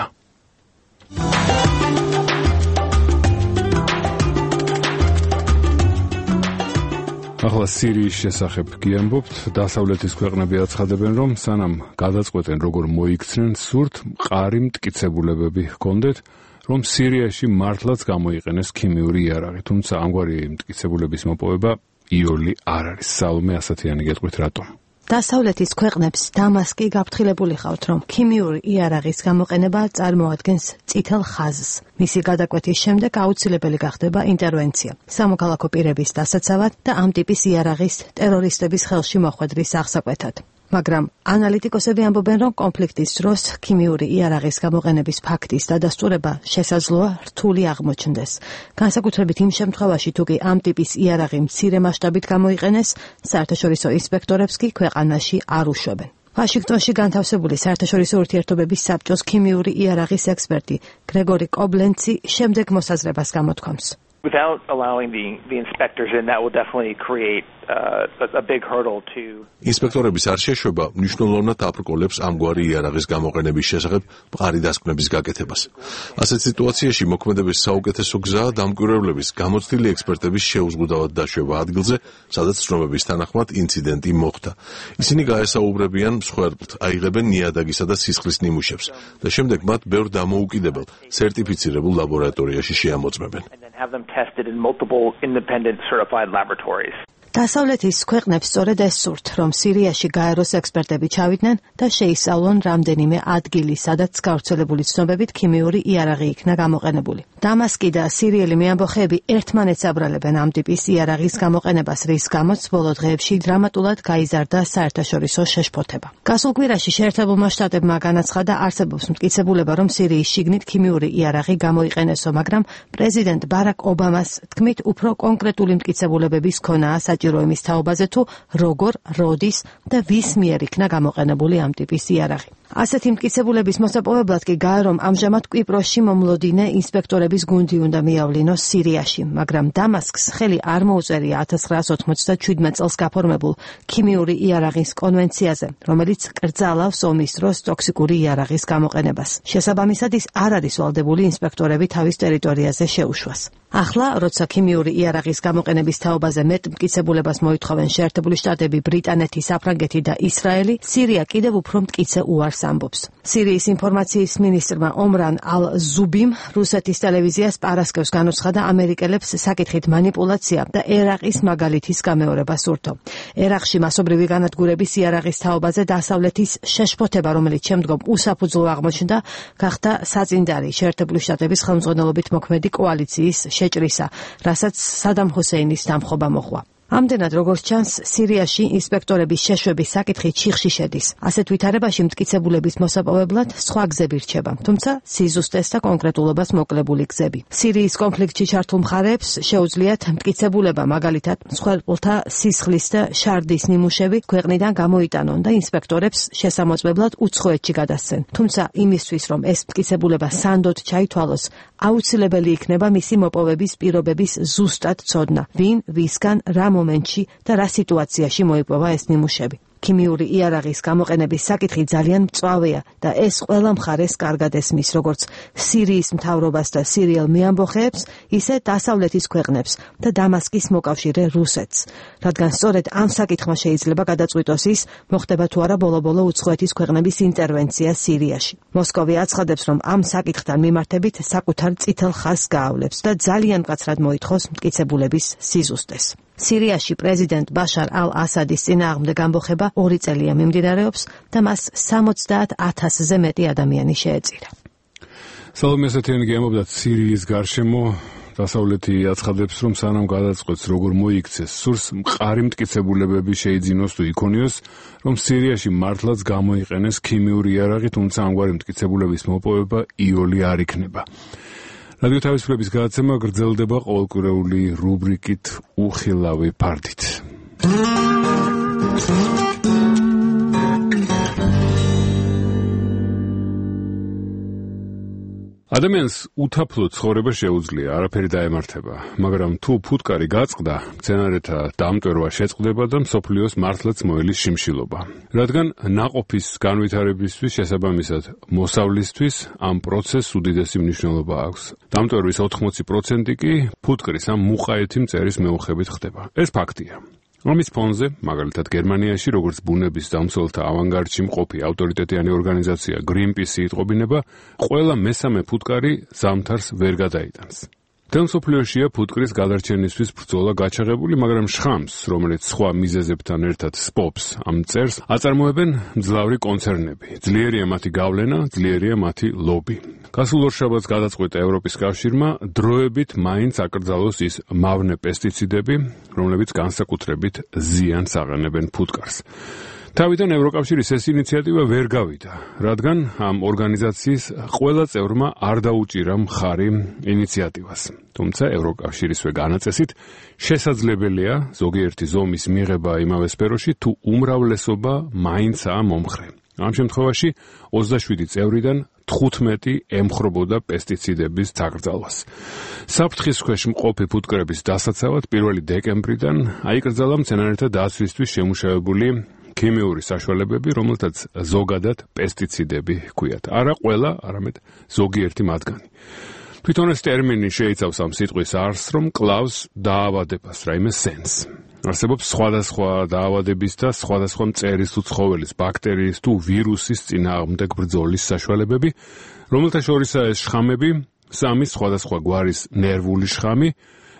ახლა სირიის შესახებ გიამბობთ. დასავლეთის ქვეყნები აცხადებენ, რომ სანამ გადაწყვეტენ როგორ მოიქცნენ, სურთ მყარი მტკიცებულებები ჰქონდეთ, რომ სირიაში მართლაც გამოიყენეს ქიმიური იარაღი, თუმცა ამგვარი მტკიცებულების მოპოვება იოლი არ არის. სალომე ასათიანი გეტყვით რატომ? დასავლეთის ქვეყნებს დამასკი გაფრთხილებული ხავთ, რომ ქიმიური იარაღის გამოყენება წარმოადგენს წითელ ხაზს. მისი გადაკვეთის შემდეგ აუცილებელი გახდება ინტერვენცია, სამოქალაქო პირების დასაცავად და ამ ტიპის იარაღის ტერორისტების ხელში მოხვედრის აღსაკვეთად. მაგრამ ანალიტიკოსები ამბობენ, რომ კონფლიქტის დროს ქიმიური იარაღის გამოყენების ფაქტის დადასტურება შესაძლოა რთული აღმოჩნდეს. განსაკუთრებით იმ შემთხვევაში, თუ კი ამ ტიპის იარაღი მცირე მასშტაბით გამოიყენეს, საერთაშორისო ინსპექტორებს კი ქვეყანაში არ უშვებენ. ვაშინგტონში განთავსებული საერთაშორისო ურთიერთობების საბჭოს ქიმიური იარაღის ექსპერტი გრეგორი კობლენცი შემდეგ მოსაზრებას გამოთქვამს. Without allowing the inspectors in, that will definitely create a big hurdle to. ინსპექტორების არ შეშვება მნიშვნელოვნად აბრკოლებს ამგვარი იარაღის გამოყენების შესახებ მყარი დასკვნების გაკეთებას. ასეთ სიტუაციაში მოქმედების საუკეთესო გზაა დამკვირვებლების გამოცდილი ექსპერტების შეუზღუდავად დაშვება ადგილზე, სადაც ცნობების თანახმად ინციდენტი მოხდა. ისინი გაესაუბრებიან მსხვერპლთ, აიღებენ ნიადაგისა და სისხლის ნიმუშებს და შემდეგ მათ ბევრ დამოუკიდებელ, სერტიფიცირებულ ლაბორატორიაში შეამოწმებენ. Have them tested in multiple independent certified laboratories. დასავლეთის ქვეყნებს სწორედ ეს სურთ, რომ სირიაში გაეროს ექსპერტები ჩავიდნენ და შეისწავლონ რამდენიმე ადგილი, სადაც გავრცელებული ცნობებით ქიმიური იარაღი იქნა გამოყენებული. დამასკი და სირიელი მეამბოხეები ერთმანეთს აბრალებენ ამ ტიპის იარაღის გამოყენებას, რის გამოც ბოლო დღეებში დრამატულად გაიზარდა საერთაშორისო შეშფოთება. გასულ კვირაში შეერთებულმა შტატებმა განაცხადა, არსებობს მტკიცებულება, რომ სირიის შიგნით ქიმიური იარაღი გამოიყენესო, მაგრამ პრეზიდენტ ბარაკ ობამას თქმით, უფრო კონკრეტული მტკიცებულებების ქონაა საჭიროების თაობაზე თუ როგორ, როდის და ვის მიერ იქნა გამოყენებული ამ ტიპის იარაღი. ასეთი მტკიცებულების მოსაპოვებლად კი გაერომ ამჟამად კვიპროსში მომლოდინე ინსპექტორების გუნდი უნდა მიავლინოს სირიაში, მაგრამ დამასკს ხელი არ მოუწერია 1997 წელს გაფორმებულ ქიმიური იარაღის კონვენციაზე, რომელიც კრძალავს ომის დროს ტოქსიკური იარაღის გამოყენებას. შესაბამისად ის არ არის ვალდებული ინსპექტორები თავის ტერიტორიაზე შეუშვას. ახლა, როცა ქიმიური იარაღის გამოყენების თაობაზე მეტ მტკიცებულებას მოითხოვენ შეერთებული შტატები, ბრიტანეთი, საფრანგეთი და ისრაელი, სირია კიდევ უფრო მტკიცე უარს ამბობს. სირიის ინფორმაციის მინისტრმა ომრან ალ-ზუბიმ რუსეთის ტელევიზიას პარასკევს განუცხადა, ამერიკელებს საკითხით манипуляცია და ერაყის მაგალითის გამეორება სურთო. ერაყში მასობრივი განადგურების იარაღის თაობაზე დასავლეთის შეშფოთება, რომელიც შემდგომ უსაფუძვლო აღმოჩნდა, გახდა საწინდარი შეერთებული შტატების ხელმძღვანელობით მოქმედი კოალიციის შეჭრისა, რასაც სადამ ჰუსეინის დამხობა მოჰყვა. ამდენად, როგორც ჩანს, სირიაში ინსპექტორების შეშვების საკითხი ჩიხში შედის. ასეთ ვითარებაში მტკიცებულების მოსაპოვებლად სხვა გზები რჩება, თუმცა სიზუსტეს და კონკრეტულობას მოკლებული გზები. სირიის კონფლიქტში ჩართულ მხარეებს შეუძლიათ მტკიცებულება, მაგალითად, მსხვერპლთა სისხლის და შარდის ნიმუშები ქვეყნიდან გამოიტანონ და ინსპექტორებს შესამოწმებლად უცხოეთში გადასცენ. თუმცა იმისთვის, რომ ეს მტკიცებულება სანდოდ ჩაითვალოს, აუცილებელი იქნება მისი მოპოვების პირობების ზუსტად ცოდნა, ვინ, ვისგან, რა მომენტში და რა სიტუაციაში მოიპოვა ეს ნიმუშები. ქიმიური იარაღის გამოყენების საკითხი ძალიან მწვავეა და ეს ყველა მხარეს კარგად ესმის, როგორც სირიის მთავრობას და სირიელ მეამბოხეებს, ისე დასავლეთის ქვეყნებს და დამასკის მოკავშირე რუსეთს. რადგან სწორედ ამ საკითხმა შეიძლება გადაწყვიტოს ის, მოხდება თუ არა ბოლო-ბოლო უცხოეთის ქვეყნების ინტერვენცია სირიაში. მოსკოვი აცხადებს, რომ ამ საკითხთან მიმართებით საკუთარ წითელ ხაზს გაავლებს და ძალიან მკაცრად მოითხოვს მტკიცებულების სიზუსტეს. სირიაში პრეზიდენტ ბაშარ ალ-ასადის წინააღმდეგ ამბოხება 2 წელია მიმდინარეობს და მას 70,000-ზე მეტი ადამიანი შეეწირა. სალომე ასათიანი გემობდათ სირიის გარშემო დასავლეთი აცხადებს, რომ სანამ გადაწყვეტს როგორ მოიქცეს, სურს მყარი მტკიცებულებები შეიძინოს თუ იქონიოს, რომ სირიაში მართლაც გამოიყენეს ქიმიური იარაღი, თუმცა ამგვარი მტკიცებულების მოპოვება იოლი არ იქნება. რადიო თავისუფლების გადაცემა გრძელდება ყოველკვირეული რუბრიკით უხილავი ფარდით. ადამიანს უთაფლო ცხოვრება შეუძლია, არაფერი დაემართება, მაგრამ თუ ფუტკარი გაწყდა, მცენარეთა დამტვერვა შეწყდება და მსოფლიოს მართლაც მოელის შიმშილობა. რადგან ნაყოფის განვითარებისთვის შესაბამისად მოსავლისთვის ამ პროცესს უდიდესი მნიშვნელობა აქვს. დამტვერვის 80% კი ფუტკრის ამ მუყაეთი მწერის მეუხებით ხდება. ეს ფაქტია. ამის ფონზე, მაგალითად გერმანიაში, როგორც ბუნების დამცველთა ავანგარდში მყოფი ავტორიტეტიანი ორგანიზაცია Greenpeace იტყობინება, ყველა მესამე ფუტკარი ზამთარს ვერ გადაიტანს. თელსოფლიოშია ფუტკრის გადარჩენისთვის ბრძოლა გაჩაღებული, მაგრამ შხამს, რომელიც სხვა მიზეზებთან ერთად სპობს ამ წერს, აწარმოებენ მძლავრი კონცერნები. ძლიერია მათი გავლენა, ძლიერია მათი ლობი. გასულ ორშაბათს გადაწყვიტა ევროპის კავშირმა დროებით მაინც აკრძალოს ის მავნე პესტიციდები, რომლებიც განსაკუთრებით ზიანს აყენებენ ფუტკარს. თავიდან ევროკავშირის ეს ინიციატივა ვერ გავიდა, რადგან ამ ორგანიზაციის ყველა წევრმა არ დაუჭირა მხარი ინიციატივას. თუმცა ევროკავშირისვე განაწესით შესაძლებელია ზოგიერთი ზომის მიღება იმავე სფეროში, თუ უმრავლესობა მაინცაა მომხრე. ამ შემთხვევაში 27 წევრიდან 15 ემხრობოდა პესტიციდების დაკრძალვას. საფრთხის ქვეშ მყოფი ფუტკრების დასაცავად 1 დეკემბრიდან აიკრძალა მცენარეთა დაცვისთვის შემუშავებული ქიმიური საშუალებები, რომელთაც ზოგადად პესტიციდები ჰქვიათ. არა ყველა, არამედ ზოგიერთი მათგანი. თვითონ ეს ტერმინი შეიცავს ამ სიტყვის არსს, რომ კლავს დაავადებას, რაიმე სენს. არსებობს სხვადასხვა დაავადების და სხვადასხვა მწერის თუ ცხოველის, ბაქტერიის თუ ვირუსის წინააღმდეგ ბრძოლის საშუალებები, რომელთა შორისაა ეს შხამები, 3 სხვადასხვა გვარის ნერვული შხამი,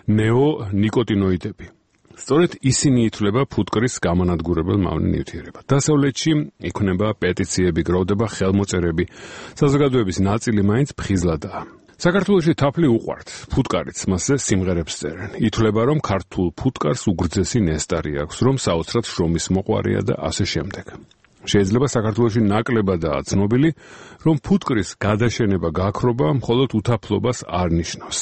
ნეონიკოტინოიდები. სწორედ ისინი ითვლება ფუტკრის გამანადგურებელ მავნე ნივთიერებად. დასავლეთში იქმნება პეტიციები, გროვდება ხელმოწერები, საზოგადოების ნაწილი მაინც ფხიზლადაა. საქართველოში თაფლი უყვართ, ფუტკარიც მასზე სიმღერებს წერენ. ითვლება, რომ ქართულ ფუტკარს უგრძესი ნესტარი აქვს, რომ საოცრად შრომის მოყვარია და ასე შემდეგ. შეიძლება საქართველოში ნაკლებადაა ცნობილი, რომ ფუტკრის გადაშენება გაქრობა მხოლოდ უთაფლობას არ ნიშნავს.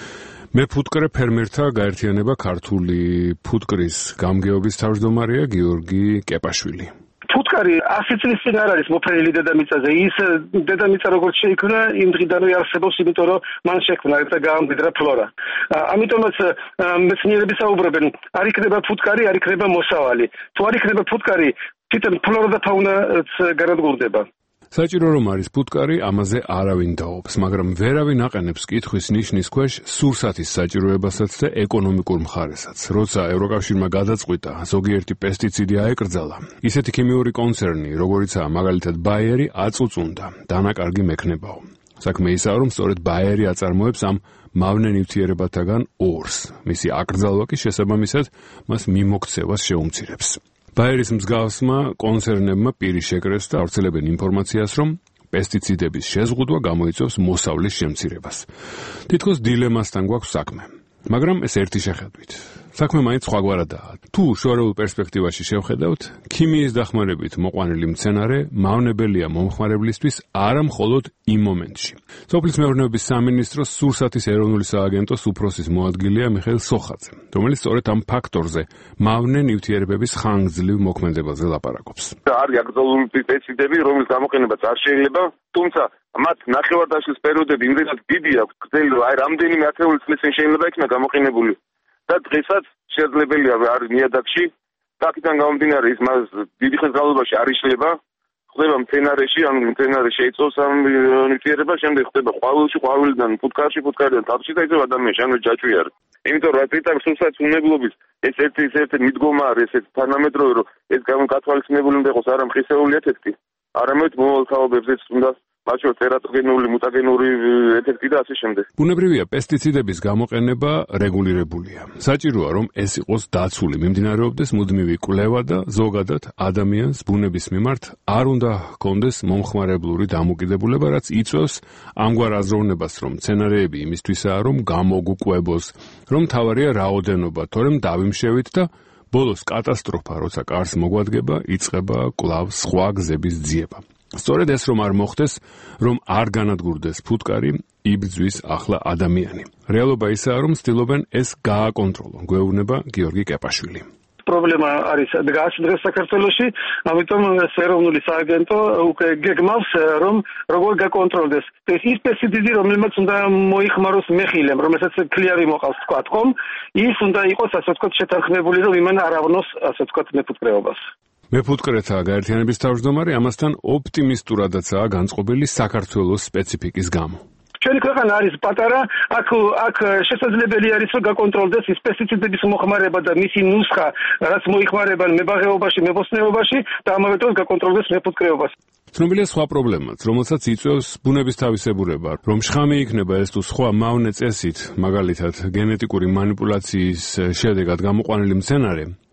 მეფუტკრე ფერმერთა გაერთიანება ქართული ფუტკრის გამგეობის თავმჯდომარეა გიორგი კეპაშვილი. ფუტკარი 100 წლის წინ არ არის მოფენილი დედამიწაზე. ის დედამიწა როგორც შეიქმნა, იმ დღიდანვე არსებობს, იმიტომ რომ მან შექმნა და გაამდიდრა ფლორა. ამიტომაც მეცნიერები საუბრობენ, არ იქნება ფუტკარი, არ იქნება მოსავალი. თუ არ იქნება ფუტკარი, თვითონ ფლორა და ფაუნაც განადგურდება. საჭირო რომ არის ფუტკარი, ამაზე არავინ დაობს, მაგრამ ვერავინ აყენებს კითხვის ნიშნის ქვეშ სურსათის საჭიროებასაც და ეკონომიკურ მხარესაც. როცა ევროკავშირმა გადაწყვიტა ზოგიერთი პესტიციდი აეკრძალა, ისეთი ქიმიური კონცერნი, როგორიცაა მაგალითად ბაიერი, აწუწუნდა. დანაკარგი მექნებაო. საქმე ისაა, რომ სწორედ ბაიერი აწარმოებს ამ მავნე ნივთიერებათაგან ორს. მისი აკრძალვა კი შესაბამისად მას მიმოქცევას შეუმცირებს. ბაიერის მსგავსმა კონცერნებმა პირი შეკრეს და ავრცელებენ ინფორმაციას, რომ პესტიციდების შეზღუდვა გამოიწვევს მოსავლის შემცირებას. თითქოს დილემასთან გვაქვს საქმე. მაგრამ ეს ერთი შეხედვით. საქმე მაინც სხვაგვარადაა. თუ შორეულ პერსპექტივაში შევხედავთ, ქიმიის დახმარებით მოყვანილი მცენარე მავნებელია მომხმარებლისთვის არა მხოლოდ იმ მომენტში. სოფლის მეურნეობის სამინისტროს სურსათის ეროვნული სააგენტოს უფროსის მოადგილეა მიხეილ სოხაძე, რომელიც სწორედ ამ ფაქტორზე მავნე ნივთიერებების ხანგრძლივ მოქმედებაზე ლაპარაკობს. არის აკრძალული პესტიციდები, რომლის გამოყენებაც არ შეიძლება, თუმცა მათ ნახევარდაშლის პერიოდები იმდენად დიდი აქვს, გრძელი, რომ აი რამდენიმე ათეული წლის წინ შეიძლება იქნა გამოყენებული. და დღესაც შესაძლებელია არის ნიადაგში, აქედან გამომდინარე ის მას დიდი ხნის განმავლობაში არ იშლება, ხდება მცენარეში, ან მცენარე შეიწოვს ამ ნივთიერებას, შემდეგ ხდება ყვავილში, ყვავილიდან ფუტკარში, ფუტკარიდან თაფლში და ისევ ადამიანში, ანუ ჯაჭვი არის. იმიტომ რომ წითელი სულსაც უნებლობის ეს ერთი მიდგომა არის, ეს თანამედროვე, რომ ეს გათვალისწინებული უნდა იყოს არა მხისეული ეთიკი, არამედ მომავალ თაობებზეც უნდა მაშინ ტერატოგენული, მუტაგენური ეთიკი და ასე შემდეგ. ბუნებრივია, პესტიციდების გამოყენება რეგულირებულია. საჭიროა, რომ ეს იყოს დაცული, მიმდინარეობდეს მუდმივი კვლევა და ზოგადად ადამიანს ბუნების მიმართ არ უნდა ჰქონდეს მომხმარებლური დამოკიდებულება, რაც იწვევს ამგვარ აზროვნებას, რომ მცენარეები იმისთვისაა, რომ გამოგუკვებოს, რომ თავარია რაოდენობა, თორემ დავიმშევით და ბოლოს კატასტროფა, როცა კარს მოგვადგება, იწყება კვლავ სხვა გზების ძიება. სწორედ ეს რომ არ მოხდეს, რომ არ განადგურდეს ფუტკარი, იბრძვის ახლა ადამიანი. რეალობა ისაა, რომ ცდილობენ ეს გააკონტროლონ, გვეუბნება გიორგი კეპაშვილი. პრობლემა არის დღეს საქართველოში, ამიტომ ეს ეროვნული სააგენტო უკვე გეგმავს, რომ როგორ გაკონტროლდეს. ის პესტიციდი, რომელმაც უნდა მოიხმაროს მეხილემ, რომელსაც ქლიავი მოყავს, თქვა ხომ, ის უნდა იყოს ასე ვთქვათ შეთანხმებული, რომ იმან არ ავნოს ასე ვთქვათ მეფუტკრეობას. მეფუტკრეთა გაერთიანების თავმჯდომარე ამასთან ოპტიმისტურადაცაა განწყობილი საქართველოს სპეციფიკის გამო. ჩვენი ქვეყანა არის პატარა, აქ შესაძლებელი არის რომ გაკონტროლდეს ის პესტიციდების მოხმარება და მისი ნუსხა, რაც მოიხმარებენ მებაღეობაში, მებოსტნეობაში და ამავე დროს გაკონტროლდეს მეფუტკრეობას. ცნობილია სხვა პრობლემაც, რომელსაც იწვევს ბუნების თავისებურება, რომ შხამი იქნება ეს თუ სხვა მავნე წესით, მაგალითად გენეტიკური მანიპულაციის შედეგად გამოყვანილი მცენარე,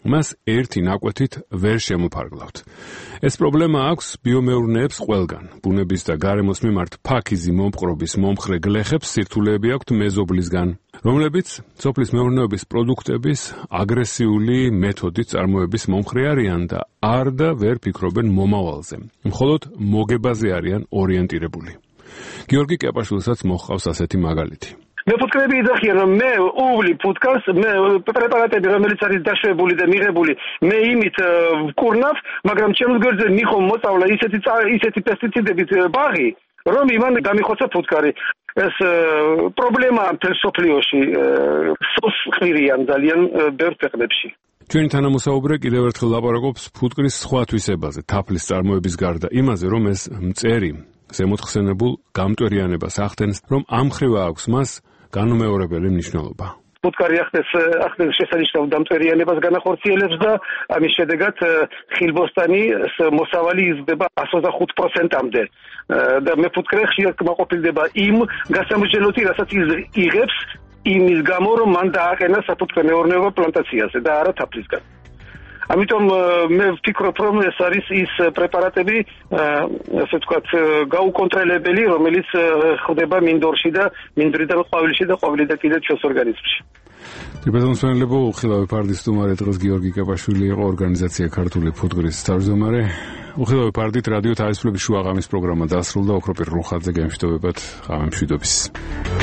მას ერთი ნაკვეთით ვერ შემოფარგლავთ. ეს პრობლემა აქვს ბიომეურნეებს ყველგან. ბუნების და გარემოს მიმართ ფაქიზი მომპყრობის მომხრე გლეხებს სირთულეები აქვთ მეზობლისგან, რომლებიც სოფლის მეურნეობის პროდუქტების აგრესიული მეთოდით წარმოების მომხრე არიან და არ და ვერ ფიქრობენ მომავალზე. მხოლოდ მოგებაზე არიან ორიენტირებული. გიორგი კეპაშვილსაც მოჰყავს ასეთი მაგალითი. მე ფუტკრები იძახიან, რომ მე უვლი ფუტკას, მე პრეპარატები, რომელიც არის დაშვებული და მიღებული, მე იმით ვკურნავ, მაგრამ ჩემს გვერდზე მიხომ მოწავლა ისეთი პესტიციდებით ბაღი, რომ იმან გამიხოცა ფუტკარი. ეს პრობლემაა მთელ სოფლიოში, სოფხმირიან ძალიან ბევრ ქვეყნებში. ჩვენი თანამოსაუბრე კიდევ ერთხელ ლაპარაკობს ფუტკრის სხვა თვისებაზე, თაფლის წარმოების გარდა, იმაზე, რომ ეს მწერი ზემოთხსენებულ გამტვერიანებას ახდენს, რომ ამ ხრივა აქვს მას განუმეორებელი მნიშვნელობა. ფუტკარი ახდენს შესანიშნავ დამტვერიანებას განახორციელებს და ამის შედეგად ხილბოსტანი მოსავალი იზრდება 125%-მდე. და მე ფუტკრე ხშირად კმაყოფილდება იმ გასამრჯელოთი, რასაც იღებს იმის გამო, რომ მან დააყენა საფუტკრე მეურნეობა პლანტაციაზე და არა თაფლისგან. ამიტომ მე ვფიქრობ, რომ ეს არის ის პრეპარატები, ასე ვთქვათ, გაუკონტროლებელი, რომელიც ხდება მინდორში და მინდვრიდან ყვავილში და ყვავილიდან კიდევ ჩვენს ორგანიზმში. დიპლომატიურობა უხილავი ფარდის სტუმარი დღეს გიორგი კეპაშვილი იყო, ორგანიზაცია ქართული ფუტკრის თავმჯდომარე. უხილავი ფარდით რადიო თავისუფლების შუაღამის პროგრამა დასრულდა, ოქროპირ რუხაძე გემშვიდობებათ, ღამემშვიდობის.